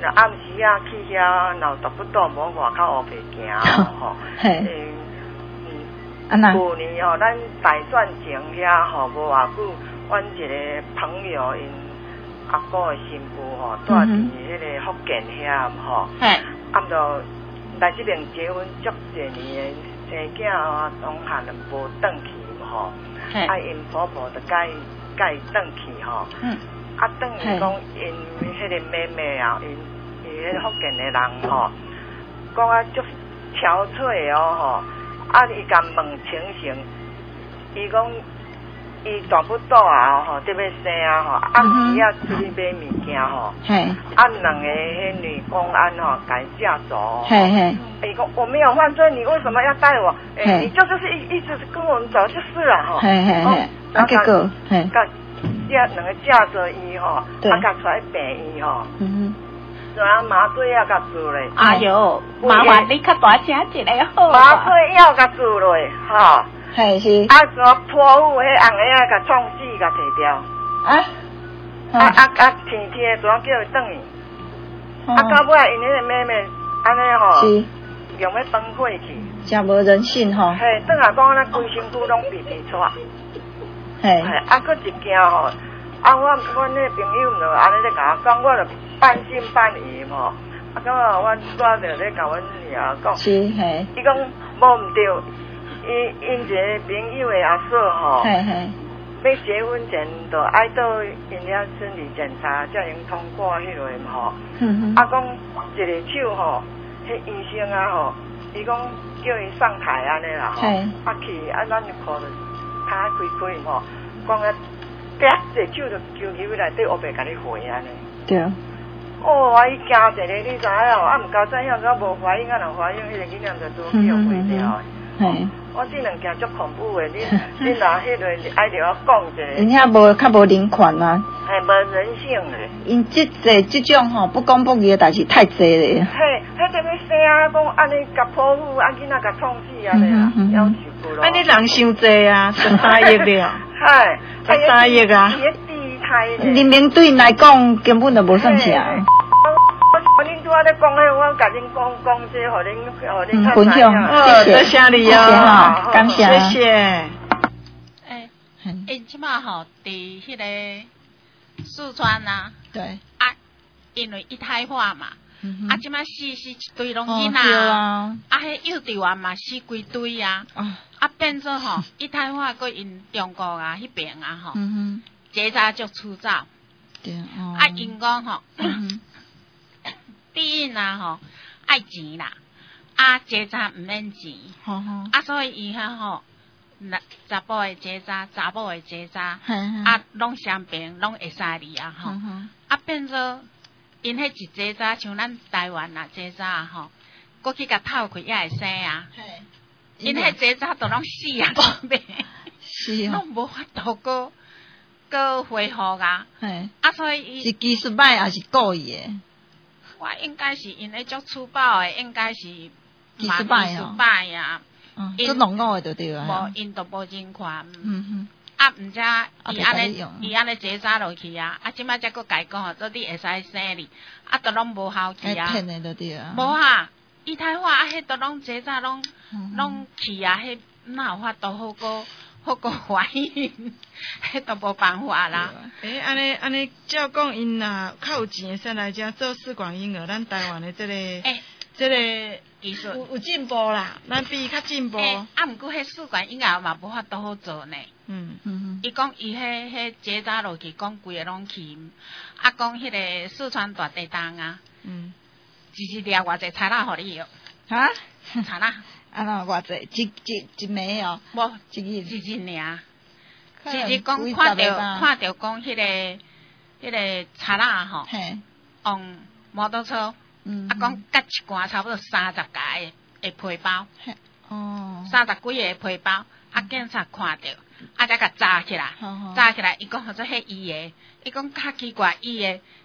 若暗时啊去遐，若找不到，无外口乌白行吼。嘿。嗯，旧年吼，咱大选前遐吼，无偌久，阮一个朋友因阿姑的新妇吼，住伫迄个福建遐吼。嘿。啊，毋着来这边结婚足侪年的生囝啊，拢汉无转去吼。嘿。啊，因婆婆就甲伊甲伊转去吼。嗯。啊，等于讲因迄个妹妹啊，因因迄福建的人吼，讲啊足憔悴哦吼，啊伊甲问情形，伊讲伊大不大啊吼，得要生啊吼，暗时啊出去买物件吼，啊两个迄女公安吼，甲伊架走，伊讲我没有犯罪，你为什么要带我？诶，你就就是一一直跟我们走就是了吼， 啊结果，嘿。 架两个架着伊吼，啊，甲出来病院吼，嗯哼，然后麻醉药甲注咧。 哎哟，麻烦你较大声一个好。 麻醉药甲注落，吼， 系是。 啊，个破腹迄红个啊，甲创死甲摕掉。啊？啊啊啊！天天怎叫伊转去？啊，到尾因迄个妹妹安尼吼，是，用要崩溃去。 真无人性吼。 嘿，转来讲咱规身躯拢皮皮出。嘿，啊，搁一件吼，啊，我阮迄个朋友就安尼咧甲我讲，我就半信半疑吼。啊，咁啊，阮煞着咧甲阮女儿讲，是嘿，伊讲无毋对，因因一个朋友的阿嫂吼，嘿嘿，要结婚前就爱到因遐身体检查，才能通过迄落吼。嗯哼。啊，讲一个手吼，迄医生啊吼，伊讲叫伊上台安尼啦吼，啊去啊，咱就看着。他开开吼，讲啊，啪一手就揪入去内底，乌白甲你回安尼。对。哦，啊，伊惊一个，你知影哦？啊，毋交知影，我无怀孕，啊，若怀孕，迄个囡仔就都叫毁掉。嘿。我这两件足恐怖的，你你拿迄个爱着我讲一下。因遐无较无人权啊。嘿，无人性嘞。因即这即种吼不公不义的代志太济咧。嘿，迄个要生啊，讲安尼甲剖腹，啊囡仔甲创死安尼啦，要求过咯。 安尼人伤济啊，十三亿了。嗨，十三亿啊。 伊个第一胎。 人民对因来讲根本就无算啥。 我恁拄仔咧讲迄，我甲恁讲讲这，互恁互恁分享， 哦，多谢你哦， 感谢， 谢谢。 诶，因即马吼，伫迄个四川啊， 对， 啊，因为一胎化嘛，啊，即马死死一堆拢囡仔啊，啊，迄幼稚园嘛死规堆啊，啊，变做吼一胎化过因中国啊迄边啊吼，结扎足粗糙，对，啊，因讲吼。第一啊吼爱钱啦，啊结扎毋免钱，啊所以伊遐吼，查甫的结扎，查某的结扎，啊拢相平，拢会使哩啊吼，啊变做因迄一结扎，像咱台湾啊结扎吼，过去甲透开也会生啊，因迄结扎都拢死啊无命，是啊，拢无法度个个恢复啊，啊所以伊是技术歹还是故意的？ 我应该是因咧足粗暴的，应该是技术歹哦，歹呀， 足弄误的就对啊。 无因都无人权，嗯哼，啊，毋知伊安尼伊安尼结扎落去啊，啊，即摆才佫家讲，做你会使生哩，啊，都拢无效期啊， 骗的就对啊。 无啊，一胎化啊，迄都拢结扎拢拢去啊，迄哪有法度好过好过怀孕，迄都无办法啦。 诶，安尼安尼，照讲因若较有钱的先来遮做试管婴儿，咱台湾的这个，诶，这个技术有有进步啦，咱比较进步。 啊，毋过迄试管婴儿嘛无法度好做呢。嗯嗯。伊讲伊迄迄结扎落去，讲规个拢去，啊，讲迄个四川大地震啊，嗯，一日掠偌济菜啦，互你哟。 哈？ 菜啦。 啊，那偌济一一一枚哦， 无一日一日尔，一日讲看到看到讲迄个迄个贼仔吼，用摩托车，啊讲夹一罐差不多三十架的的皮包，哦，三十几个皮包，啊警察看到，啊才甲抓起来，抓起来，伊讲好做迄伊的，伊讲较奇怪，伊的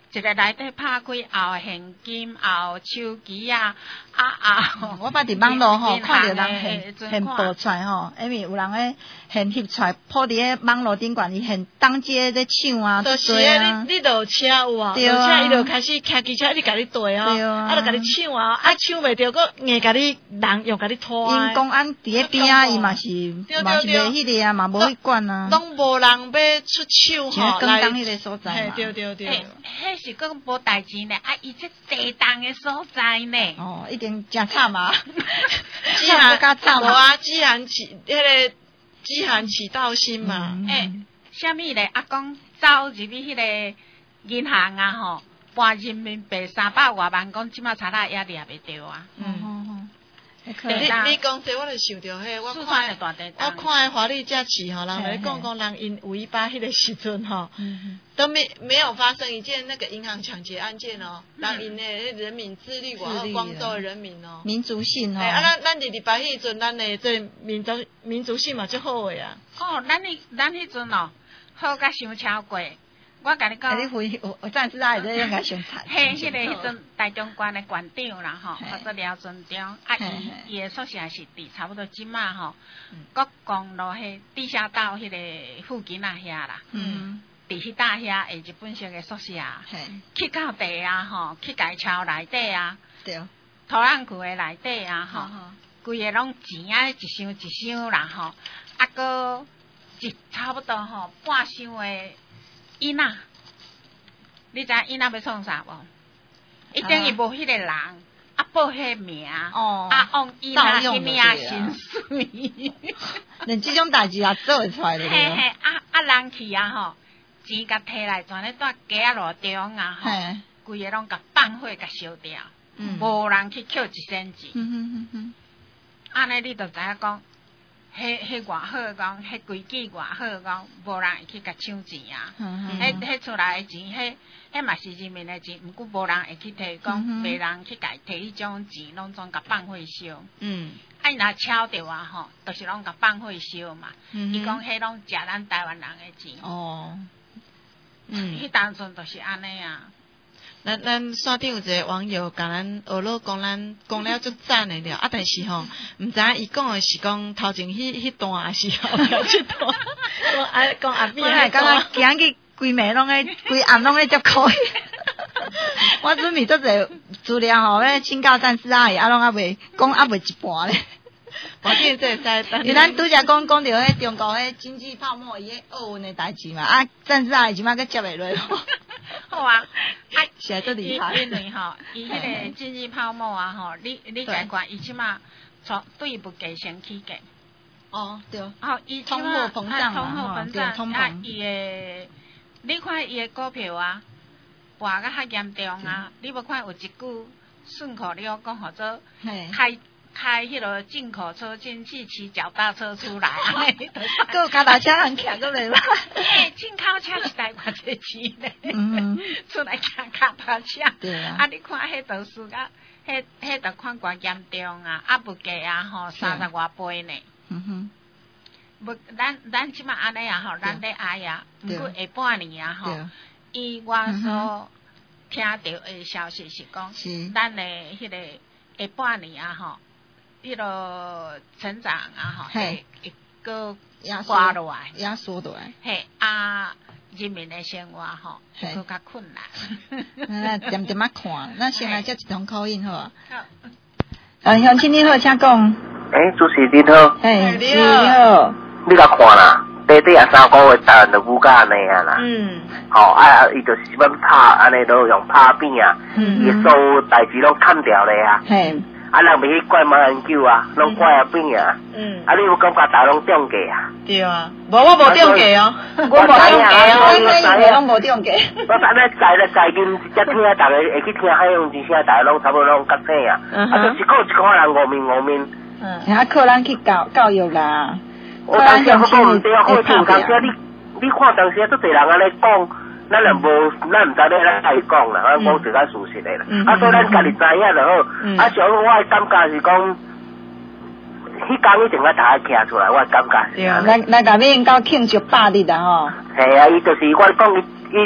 一个内底拍开后现金后手机啊啊啊！ 我捌伫网络吼看到人现现报出来吼，因为有人咧现翕出来，铺伫咧网络顶管，伊现当街咧抢啊， 就是啊，你你落车有啊，落车伊就开始开机车，你甲你对啊，啊，就甲你抢啊，啊抢袂着，佫硬甲你人又甲你拖。 因公安伫咧边啊，伊嘛是嘛是袂迄个啊，嘛无去管啊。 拢无人要出手吼， 来当迄个所在嘛。 对对对。 迄是讲无代志呢，啊，伊这地动的所在呢。 哦，一定真惨嘛。 既然无啊，既然起迄个，既然起盗心嘛。 诶，虾米咧？啊，讲走入去迄个银行啊，吼，换人民币三百外万，讲即马查啦也掠袂着啊。 嗯。你你讲这我就想到迄，我看我看华丽假期吼，人来讲讲人因五一八迄个时阵吼，都没没有发生一件那个银行抢劫案件哦，人因的人民自律哇，广州的人民哦， 民族性哦， 哎啊，咱咱伫礼拜迄阵，咱的这民族民族性嘛最好的啊。 哦，咱迄咱迄阵哦，好甲伤超过。我甲你讲， 你回我暂时啊，这应该先谈。 嘿，迄个迄阵大中关的馆长啦吼，或者廖尊中，啊伊伊的宿舍是伫差不多即马吼，国公路迄地下道迄个附近啊遐啦，嗯，伫迄搭遐诶日本式的宿舍，去到地啊吼，去家抄内底啊， 对， 土壤区的内底啊吼，规个拢钱啊一箱一箱啦吼，啊个一差不多吼半箱的。伊娜，你知伊娜要创啥无？伊等于无迄个人，啊报迄名，哦，啊用伊娜迄名薪水。 连即种代志也做会出来的。 嘿嘿，啊啊人去啊吼，钱甲摕来，全咧在街路中啊吼，规个拢甲放火甲烧掉，无人去捡一仙钱。嗯哼哼哼，安尼你就知影讲。迄迄偌好讲，迄规矩偌好讲，无人会去甲抢钱啊！迄迄出来的钱，迄迄嘛是人民的钱，毋过无人会去摕，讲袂人去甲摕迄种钱，拢总甲放火烧。嗯，啊，伊若抄着啊吼，就是拢甲放火烧嘛。伊讲迄拢食咱台湾人的钱。哦，嗯，迄当阵就是安尼啊。 咱咱线顶有一个网友甲咱学了讲咱讲了足赞的了，啊，但是吼，毋知影伊讲的是讲头前迄迄段还是后壁即段？讲啊讲阿扁迄段。我今日规暝拢咧，规暗拢咧接可以。我准备足侪资料吼，咧请教战士阿姨，啊拢还未讲，还未一半咧。 我见这在， 因为咱拄则讲讲到迄中国迄经济泡沫伊迄奥运的代志嘛，啊，战士阿姨即马佮接袂落。 好啊，啊， 写得厉害。 因为吼，伊迄个经济泡沫啊，吼，你你来看，伊即马从对物价先起价。 哦，对。 吼，伊通货膨胀嘛，对，通膨。啊，伊的，你看伊的股票啊，跌甲较严重啊，你无看有一句顺口溜讲号做开。开迄个进口车进去骑脚踏车出来， 个脚踏车人骑过来啦。 嘿，进口车是台偌济钱咧，出来骑脚踏车。对啊。啊，你看迄都输甲，迄迄都看偌严重啊！啊，物价啊吼，三十外倍呢。嗯哼。物咱咱即马安尼啊吼，咱咧哀啊，毋过下半年啊吼，伊我所听到的消息是讲，咱的迄个下半年啊吼。迄个成长啊，吼，会一个刮落来， 压缩落来， 嘿啊，人民的生活吼，更较困难。 那点点啊看，那先来接一通口音好啊。好。呃，乡亲你好，请讲。 诶，主持人好。 嘿，你好。 你甲看啦，短短啊三个月，台湾就物价安尼啊啦。嗯。吼，啊，伊就是要拍安尼，都用拍扁啊，伊所有代志拢砍掉咧啊。嘿。啊，人袂去怪马英九啊，拢怪阿扁啊。嗯。啊，你有感觉大拢涨价啊？ 对啊，无我无涨价哦， 我无涨价哦，我我我拢无涨价。 我安尼在咧在因一只听，大家会去听海洋之声，大家拢差不多拢觉醒啊。嗯。啊，就是靠一个人五面五面。 嗯。啊，靠咱去教教育啦。 我当时我讲毋对啊，好像当时你你看当时足侪人安尼讲。咱也无，咱毋知咧咱家己讲啦，我讲是较事实的啦。啊，所以咱家己知影就好。啊，像我的感觉是讲，迄工一定要大家徛出来，我的感觉。 对啊，咱咱甲免到庆祝百日啦吼。 系啊，伊就是我讲伊伊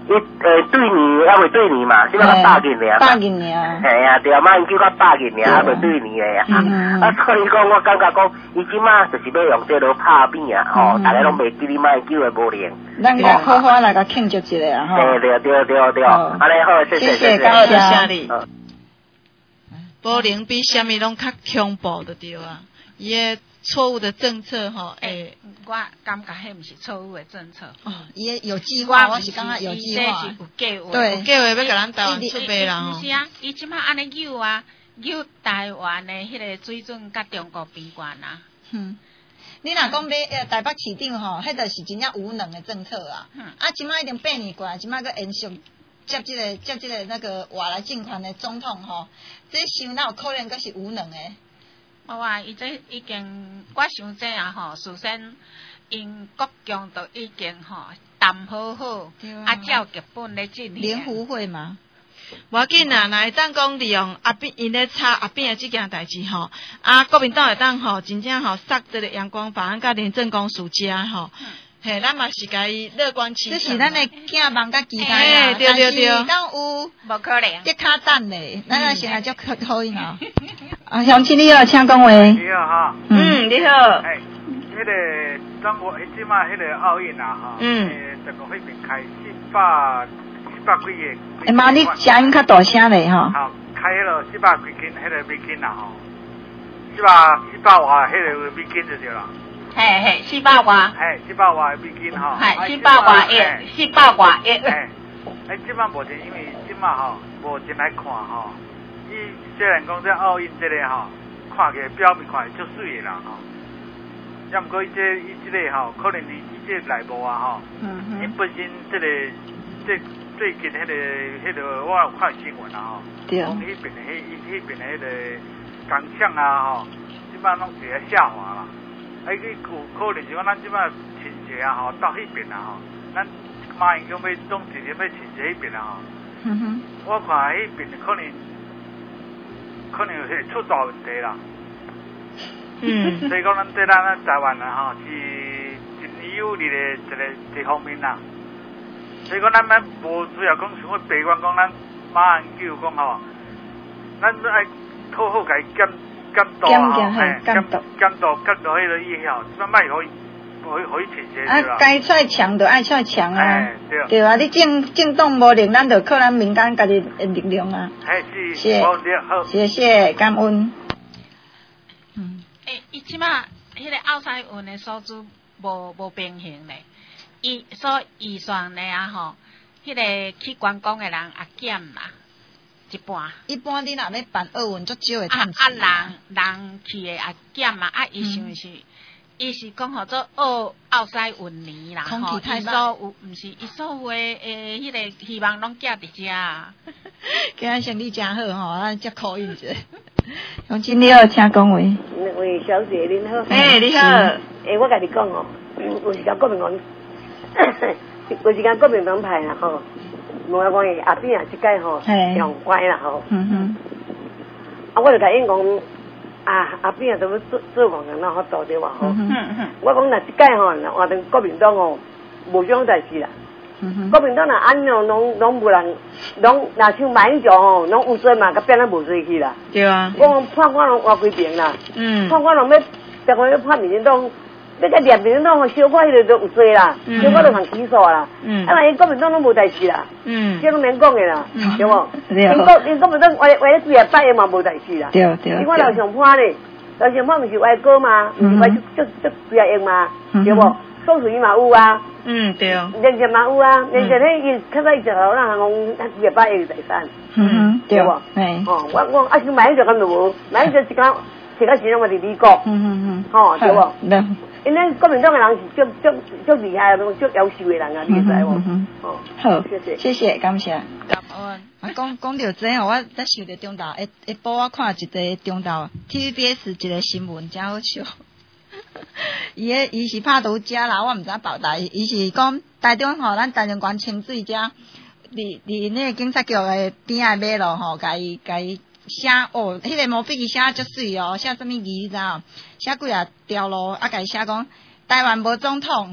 伊诶对年还未对年嘛，即摆较百斤尔。 百斤尔。 系啊，对啊，马英九较百斤尔，还未对年诶啊。啊，所以讲我感觉讲，伊即马就是要用这落拍扁啊，吼，大家拢袂记你马英九诶无能。 咱个好好来个庆祝一下啊，吼。 对对对对对，安尼好，谢谢谢谢， 感谢你。 无能比虾米拢较恐怖的对啊，伊诶错误的政策吼，诶， 我感觉迄毋是错误的政策。 哦，伊有计划，我是感觉有计划， 有计划， 对， 有计划要甲咱台湾出卖啦吼。 是啊，伊即摆安尼扭啊，扭台湾的迄个水准甲中国比悬啊。 嗯。你若讲要台北市长吼，迄就是真正无能的政策啊。嗯。啊，即摆已经八年过来，即摆个延续接即个接即个那个外来政权的总统吼，这想哪有可能阁是无能的？ 我话伊这已经，我想这啊吼，首先因国强都已经吼谈好好，啊照剧本咧进行。 联胡会嘛？ 无要紧啊，若会当讲利用阿扁因咧炒阿扁诶即件代志吼，啊国民党会当吼真正吼杀这个阳光法案甲廉政公署家吼。嘿，咱嘛是甲伊乐观其成。 这是咱诶寄望甲期待啦， 对对对， 但是敢有无可能， 跌卡等咧，咱啊现在就可可以啦。啊，乡亲你好，请讲话。你好哈。 嗯，你好。 哎，迄个中国迄即马迄个奥运啊哈，嗯，中国迄边开四百四百几个。 哎妈，你声音较大声咧吼。 好，开迄个四百几斤迄个美金啊吼，四百四百外迄个美金就对啦。 嘿嘿，四百外， 嘿，四百外美金吼， 嘿，四百外亿，四百外亿。 嘿，哎，即摆目前因为即摆吼，无真来看吼，伊虽然讲这奥运这个吼，看起来表面看足水的啦吼，也毋过伊这伊这个吼，可能伊伊这内部啊吼，嗯因本身这个这最近迄个迄个我有看新闻啊吼，讲迄边的迄迄边的迄个工厂啊吼，即摆拢是在下滑啦。啊，伊有可能是讲咱即摆倾斜啊吼，到迄边啊吼，咱马英九要总直接要倾斜迄边啊吼。嗯哼。我看迄边可能可能会出大问题啦。嗯。所以讲，咱对咱咱台湾啊吼，是真有利的一个一方面啦。所以讲，咱咱无需要讲想要悲观讲咱马英九讲吼，咱爱好好甲伊检。监督啊，嘿，监督监督监督迄个以后，慢慢可以可以可以倾斜对啦。 啊，该出来强就爱出来强啊， 对对啊，你政政党无能，咱就靠咱民间家己的力量啊。 嘿，是，谢好， 谢谢，感恩。 嗯，诶，伊即马迄个奥赛运的数字无无平衡咧，伊所预算咧啊吼，迄个去观光的人也减啦。一半， 一般你若要办奥运，足少会趁钱。啊，人人去的也减嘛，啊，伊想是，伊是讲吼做奥奥赛运年啦，吼，伊所有毋是，伊所有诶诶，迄个希望拢寄伫遮啊。 今仔生意真好吼，咱接考验者。乡亲你好，请讲话。 两位小姐您好。 诶，你好。 诶，我甲你讲哦，有时间国民党，有时间国民党派啦吼。无讲伊阿扁啊，即届吼上乖啦吼。嗯哼。啊，我就甲因讲，啊阿扁啊，都要做做工人哪好做对哇吼。嗯哼。我讲若即届吼，换成国民党吼，无种代志啦。嗯哼。国民党若安样，拢拢无人，拢若像马英九吼，拢有做嘛，甲变咱无做去啦。 对啊。 我讲判官拢换几遍啦。嗯。判官拢要，逐个要判民进党。你甲连民进党小可迄个都有做啦，小可就通起诉啦。嗯。啊，因国民党拢无代志啦。嗯。这拢免讲的啦，对无？对。因国因国民党为为了几啊百个嘛无代志啦。对对。你看楼上判咧，楼上判毋是歪哥嘛，毋是歪足足足几啊亿嘛，对无？宋楚瑜嘛有啊。嗯，对。连前嘛有啊，连前迄伊较早伊就好咱讲几啊百亿财产。嗯对无？嘿。哦，我我啊像买一就咁就无，买一就一工一个时阵我伫美国。嗯嗯嗯。吼，对无？对。因为国民党的人是足足足厉害，足优秀的人啊，你知无？哦， 好，谢谢，谢谢，感谢。感恩。啊，讲讲到这哦，我在想着中昼下下晡我看一个中昼 T V B S 一个新闻，真好笑。伊个伊是拍倒遮啦，我毋知报台，伊是讲台中吼，咱台中县清水遮，伫伫那个警察局的边仔马路吼，甲伊甲伊。写哦，迄、那个毛笔字写足水哦，写什么字你知道？写几啊条路，啊，甲伊写讲台湾无总统，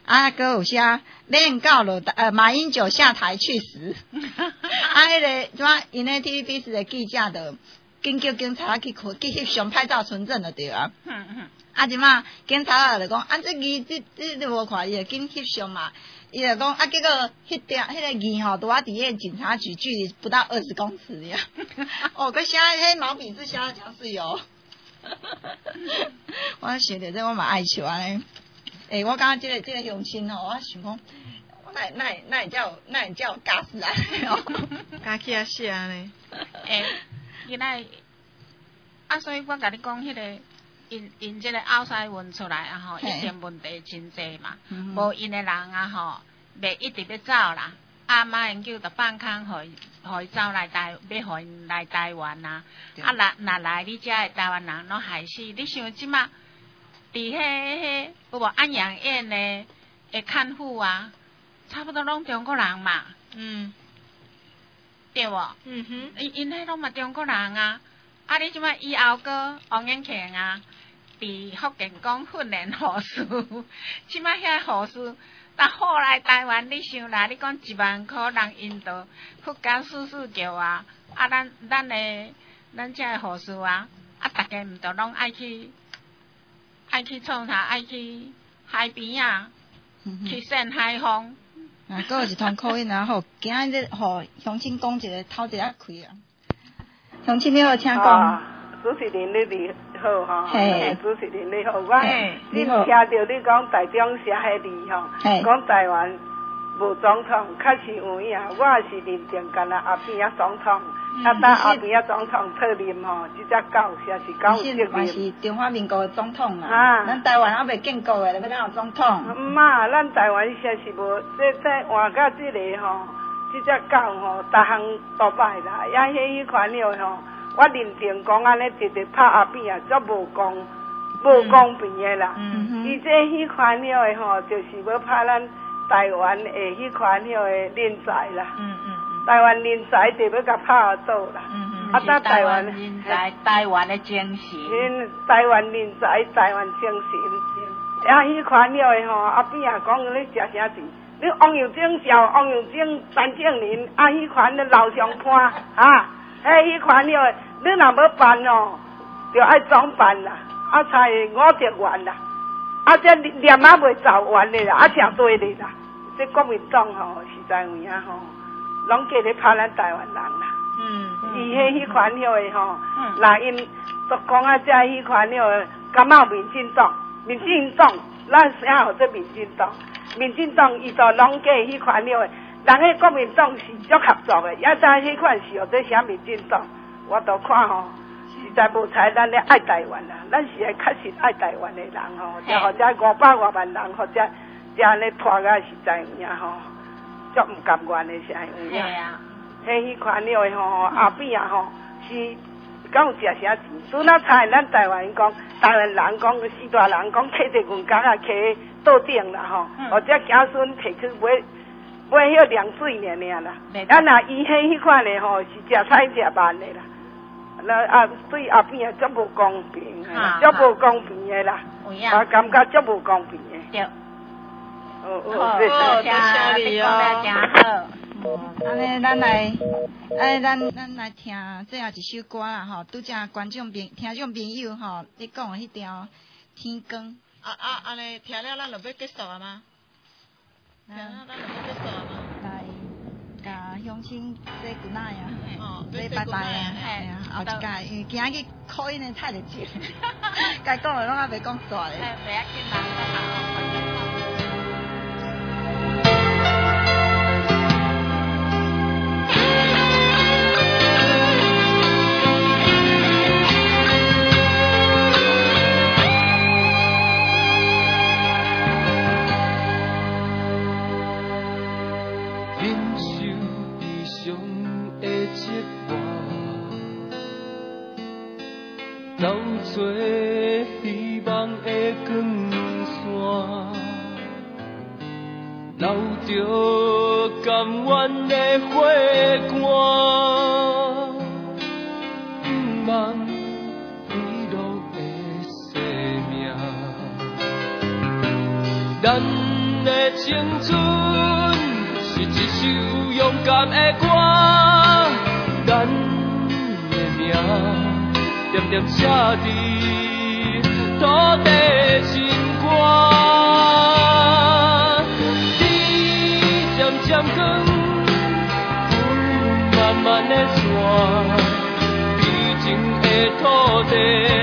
啊，搁有写练到了呃马英九下台去死，啊，迄、那个怎啊？因咧 T V B 四的记者的，紧叫警察去去翕相拍照存证就对啊。嗯嗯。啊，即马警察就讲，啊，这字这这这无看，伊就紧翕相嘛。伊就讲，啊，结果迄条迄个字吼，拄啊伫迄警察局距离不到二十公尺呀。哦，佮写迄毛笔字写得真水哦。我想着这我嘛爱笑安尼。诶、欸，我感觉这个这个乡亲吼，我想讲，我那那那会叫那会叫假死安尼哦， 加起啊写安尼。 诶，原来啊，所以我甲你讲，迄、那个因因这个后塞运出来啊吼，一定问题真济嘛，无因、嗯、的人啊吼，袂一直要走啦。啊，马英九就放空，互伊互伊走来台，要互因来台湾啊。啊，若若来你遮的台湾人拢害死。你想即马伫迄迄有无安阳宴的的看护啊，差不多拢中国人嘛。嗯，对无？嗯哼，因因迄拢嘛中国人啊。啊，你即马以后个王永庆啊，伫福建讲训练护士，即马遐护士。但后来台湾，你想啦，你讲一万块人印度去教叔叔叫啊，啊，咱咱的咱遮的护士啊，啊，大家毋都拢爱去爱去创啥，爱去海边啊，嗯、去晒海风。 啊，搁有一通口音啊，好，今日互乡亲讲一个头一下开啊。乡亲你好，请讲。啊， 主持人你哋好哈，嘿，主持人你好，我你听到你讲台中写迄字吼，讲台湾无总统，确实有影，我也是认定干那后边啊总统，啊等后边啊总统退任吼，即只狗实是狗有责任。 是中华民国的总统啊，咱台湾还未建国的，要哪有总统？ 毋嘛，咱台湾实是无，这这换到即个吼，即只狗吼，逐项都歹啦，也迄迄款了吼。我认定讲安尼直直拍后边啊，足无公无公平的啦。伊这迄款了的吼，就是要拍咱台湾的迄款了的人才啦。嗯嗯嗯。台湾人才就要甲拍后倒啦。嗯嗯。啊，搭台湾人才，台湾的精神。 嗯，台湾人才，台湾精神。啊，迄款了的吼，后边啊讲你食啥子？你王友正叫王友正陈正林，啊，迄款的老上潘啊。哎，迄款了，你若要办哦，就爱总办啦，啊才会五十元啦，啊这念啊袂走完的啦，啊诚多的啦，这国民党吼实在有影吼，拢计咧拍咱台湾人啦。嗯，伊迄迄款了的吼，那因都讲啊，这迄款了，感冒民进党，民进党，咱啥好这民进党，民进党伊都拢计迄款了的。人迄国民党是足合作的，也知迄款是或者啥民进党，我都看吼，实在无采咱咧爱台湾啦，咱是会确实爱台湾的人吼，就或者五百外万人，或者这安尼拖啊，实在有影吼，足毋甘愿的是有影。系啊，迄迄款了的吼，后边啊吼是敢有食啥钱？拄那才咱台湾讲，台湾人讲四大人讲，摕一棍竿啊，摕倒顶啦吼，或者子孙摕去买。买迄凉水尔尔啦，啊那伊迄迄款的吼是食菜食饭的啦，那啊对后边啊足无公平，足无公平的啦，我感觉足无公平的。对。哦哦，谢谢你哦。安尼咱来，哎咱咱来听最后一首歌啦吼，拄则观众朋听众朋友吼，你讲的迄条天光。 啊啊安尼听了咱就要结束啊吗？听了咱就要结束啊吗？ 来，甲乡亲说 good night 啊，哦，说拜拜啊，哎呀，后一届因为今日口音的太热情，该讲的拢还袂讲煞咧。哎，袂要紧啦， 斗做希望的光线，留着甘愿的火光，不望遗落的生命，咱的生存是一首勇敢的歌，咱的名点点写伫土地心肝。你渐渐光，阮慢慢的逝，悲情的土地。